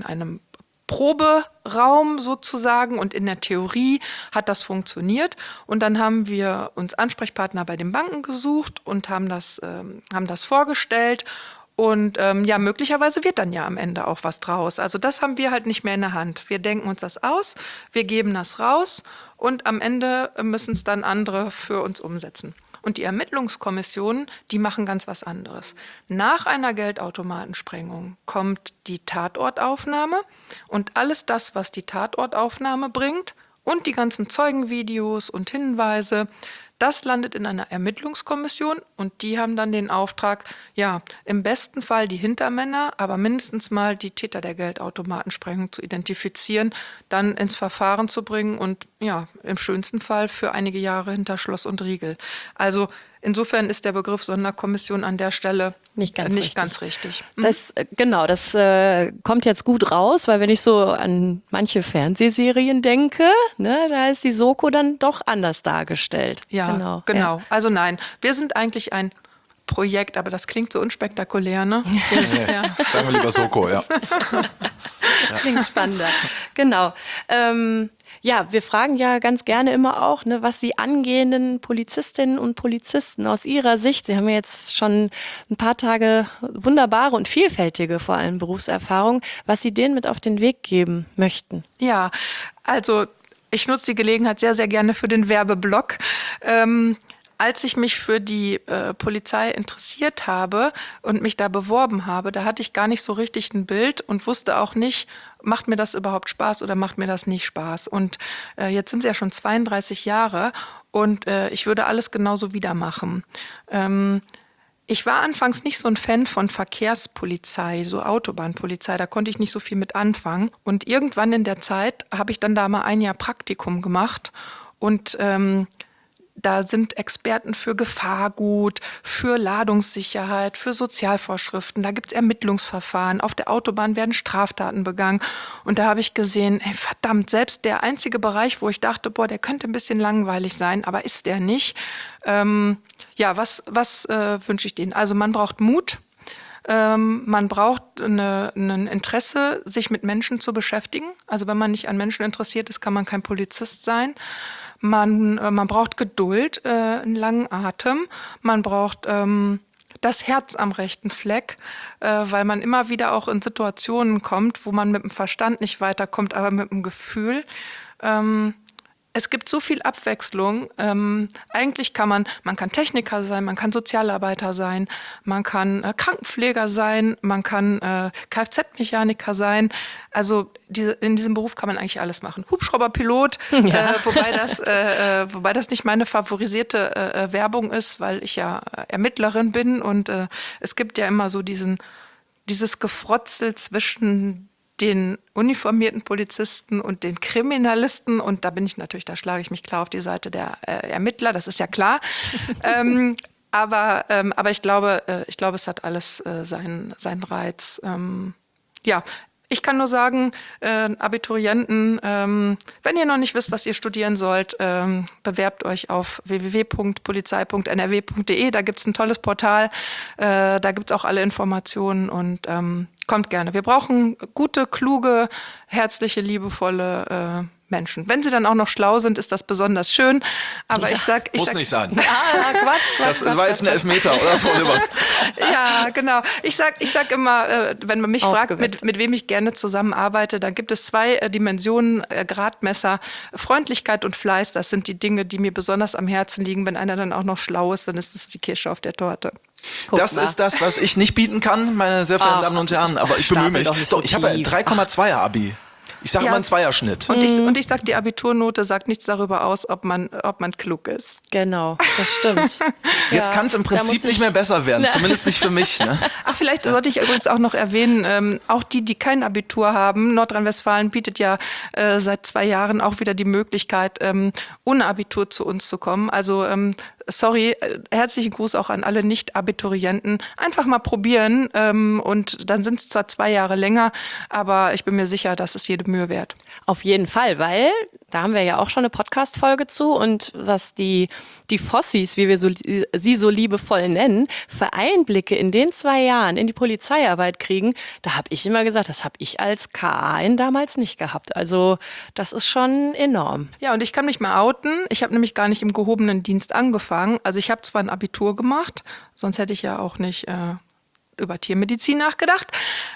Proberaum sozusagen, und in der Theorie hat das funktioniert, und dann haben wir uns Ansprechpartner bei den Banken gesucht und haben das vorgestellt, und ja, möglicherweise wird dann ja am Ende auch was draus. Also das haben wir halt nicht mehr in der Hand. Wir denken uns das aus, wir geben das raus, und am Ende müssen es dann andere für uns umsetzen. Und die Ermittlungskommissionen, die machen ganz was anderes. Nach einer Geldautomatensprengung kommt die Tatortaufnahme, und alles das, was die Tatortaufnahme bringt und die ganzen Zeugenvideos und Hinweise, das landet in einer Ermittlungskommission, und die haben dann den Auftrag, ja, im besten Fall die Hintermänner, aber mindestens mal die Täter der Geldautomatensprengung zu identifizieren, dann ins Verfahren zu bringen und ja, im schönsten Fall für einige Jahre hinter Schloss und Riegel. Also insofern ist der Begriff Sonderkommission an der Stelle nicht ganz richtig. Das kommt jetzt gut raus, weil wenn ich so an manche Fernsehserien denke, ne, da ist die Soko dann doch anders dargestellt. Ja, genau. Ja. Also nein, wir sind eigentlich ein Projekt, aber das klingt so unspektakulär, ne? Ja. Sagen wir lieber Soko, ja. Klingt spannender. Genau. Ja, wir fragen ja ganz gerne immer auch, ne, was die angehenden Polizistinnen und Polizisten aus ihrer Sicht, Sie haben ja jetzt schon ein paar Tage wunderbare und vielfältige vor allem Berufserfahrung, was Sie denen mit auf den Weg geben möchten. Ja, also ich nutze die Gelegenheit sehr, sehr gerne für den Werbeblock. Als ich mich für die Polizei interessiert habe und mich da beworben habe, da hatte ich gar nicht so richtig ein Bild und wusste auch nicht, macht mir das überhaupt Spaß oder macht mir das nicht Spaß? Und jetzt sind es ja schon 32 Jahre, und ich würde alles genauso wieder machen. Ich war anfangs nicht so ein Fan von Verkehrspolizei, so Autobahnpolizei, da konnte ich nicht so viel mit anfangen. Und irgendwann in der Zeit habe ich dann da mal ein Jahr Praktikum gemacht, und da sind Experten für Gefahrgut, für Ladungssicherheit, für Sozialvorschriften. Da gibt es Ermittlungsverfahren. Auf der Autobahn werden Straftaten begangen. Und da habe ich gesehen, ey, verdammt, selbst der einzige Bereich, wo ich dachte, boah, der könnte ein bisschen langweilig sein, aber ist der nicht. Ja, was wünsche ich denen? Also man braucht Mut. Man braucht ein Interesse, sich mit Menschen zu beschäftigen. Also wenn man nicht an Menschen interessiert ist, kann man kein Polizist sein. Man braucht Geduld, einen langen Atem. Man braucht das Herz am rechten Fleck, weil man immer wieder auch in Situationen kommt, wo man mit dem Verstand nicht weiterkommt, aber mit dem Gefühl. Es gibt so viel Abwechslung. Eigentlich kann man Techniker sein, man kann Sozialarbeiter sein, man kann Krankenpfleger sein, man kann Kfz-Mechaniker sein. Also in diesem Beruf kann man eigentlich alles machen. Hubschrauberpilot, ja. Wobei das nicht meine favorisierte Werbung ist, weil ich ja Ermittlerin bin, und es gibt ja immer so dieses Gefrotzel zwischen den uniformierten Polizisten und den Kriminalisten, und da schlage ich mich klar auf die Seite der Ermittler, das ist ja klar. Aber ich glaube, es hat alles seinen Reiz. Ja, ich kann nur sagen, Abiturienten, wenn ihr noch nicht wisst, was ihr studieren sollt, bewerbt euch auf www.polizei.nrw.de. Da gibt es ein tolles Portal, da gibt es auch alle Informationen und kommt gerne. Wir brauchen gute, kluge, herzliche, liebevolle Menschen. Wenn sie dann auch noch schlau sind, ist das besonders schön. Aber ich sag Muss nicht sein. Quatsch. Das war jetzt ein Elfmeter, oder, Frau Lübbers? Ja, genau. Ich sag immer, wenn man mich fragt, mit wem ich gerne zusammenarbeite, dann gibt es 2 Dimensionen, Gradmesser. Freundlichkeit und Fleiß, das sind die Dinge, die mir besonders am Herzen liegen. Wenn einer dann auch noch schlau ist, dann ist das die Kirsche auf der Torte. Das ist das, was ich nicht bieten kann, meine sehr verehrten Damen und Herren, aber ich bemühe mich. Doch, ich habe ein 3,2er Abi. Ich sage immer einen Zweierschnitt. Und ich sage, die Abiturnote sagt nichts darüber aus, ob man klug ist. Genau, das stimmt. Jetzt kann es im Prinzip nicht mehr besser werden, zumindest nicht für mich. Ne? Ach, vielleicht sollte ich übrigens auch noch erwähnen, auch die kein Abitur haben, Nordrhein-Westfalen bietet ja seit 2 Jahren auch wieder die Möglichkeit, ohne Abitur zu uns zu kommen. Also sorry, herzlichen Gruß auch an alle Nicht-Abiturienten. Einfach mal probieren und dann sind es zwar 2 Jahre länger, aber ich bin mir sicher, dass es jede Mühe wert. Auf jeden Fall, weil da haben wir ja auch schon eine Podcast-Folge zu und was die Fossis, wie wir sie so liebevoll nennen, für Einblicke in den 2 Jahren in die Polizeiarbeit kriegen, da habe ich immer gesagt, das habe ich als KA-in damals nicht gehabt. Also das ist schon enorm. Ja, und ich kann mich mal outen. Ich habe nämlich gar nicht im gehobenen Dienst angefangen. Also ich habe zwar ein Abitur gemacht, sonst hätte ich ja auch nicht über Tiermedizin nachgedacht.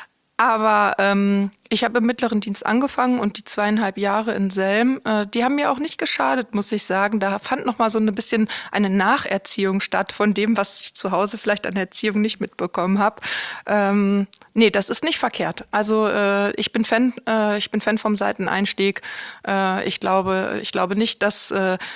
Aber ich habe im mittleren Dienst angefangen und die 2,5 Jahre in Selm, die haben mir auch nicht geschadet, muss ich sagen. Da fand noch mal so ein bisschen eine Nacherziehung statt von dem, was ich zu Hause vielleicht an Erziehung nicht mitbekommen habe. Nee, das ist nicht verkehrt. Also ich bin Fan vom Seiteneinstieg. Ich glaube nicht, dass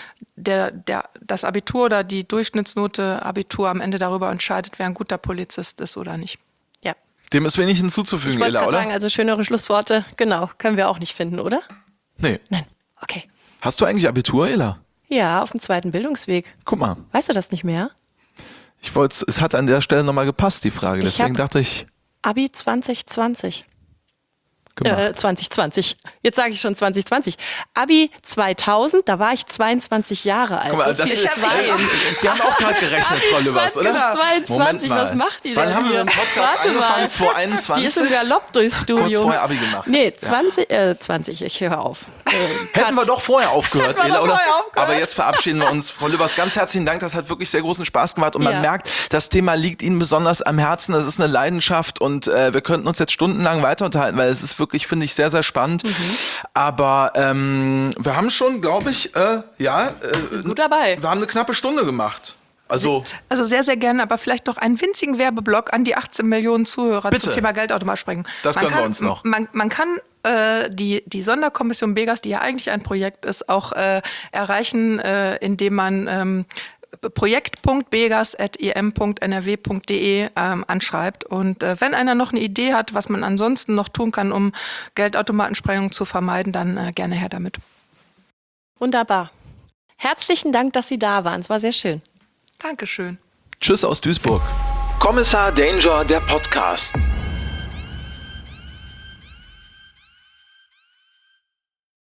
das Abitur oder die Durchschnittsnote Abitur am Ende darüber entscheidet, wer ein guter Polizist ist oder nicht. Ja. Dem ist wenig hinzuzufügen, Ich wollte Ella, gerade oder? sagen, also schönere Schlussworte, genau, können wir auch nicht finden, oder? Nee. Nein, okay. Hast du eigentlich Abitur, Ella? Ja, auf dem 2. Bildungsweg. Guck mal, Weißt du das nicht mehr? es hat an der Stelle nochmal gepasst, die Frage. Deswegen dachte ich, Abi 2020. gemacht. 2020. Jetzt sage ich schon 2020. Abi 2000, da war ich 22 Jahre alt. Guck mal, So viel Sie haben auch gerade gerechnet, Frau Lübbers, oder? 22, was macht die denn Wann haben wir hier? mit dem Podcast Warte mal. angefangen? 2021? Die ist im Galopp durchs Studium. Kurz vorher Abi gemacht. Nee, 20, ich höre auf. Hätten wir doch vorher aufgehört, Hätten wir Ella, doch oder? vorher aufgehört. Aber jetzt verabschieden wir uns. Frau Lübbers, ganz herzlichen Dank. Das hat wirklich sehr großen Spaß gemacht. Und man Ja. merkt, das Thema liegt Ihnen besonders am Herzen. Das ist eine Leidenschaft. Und wir könnten uns jetzt stundenlang weiter unterhalten, weil es ist wirklich, finde ich, sehr, sehr spannend. Aber wir haben schon, glaube ich, Gut dabei. wir haben eine knappe Stunde gemacht. Also sehr, sehr gerne, aber vielleicht noch einen winzigen Werbeblock an die 18 Millionen Zuhörer Bitte. zum Thema Geldautomat sprengen. Das gönnen wir uns noch. Man kann die Sonderkommission Begas, die ja eigentlich ein Projekt ist, auch erreichen, indem man projekt.begas@em.nrw.de anschreibt. Und wenn einer noch eine Idee hat, was man ansonsten noch tun kann, um Geldautomatensprengung zu vermeiden, dann gerne her damit. Wunderbar. Herzlichen Dank, dass Sie da waren. Es war sehr schön. Dankeschön. tschüss aus Duisburg. Kommissar Danger, der Podcast.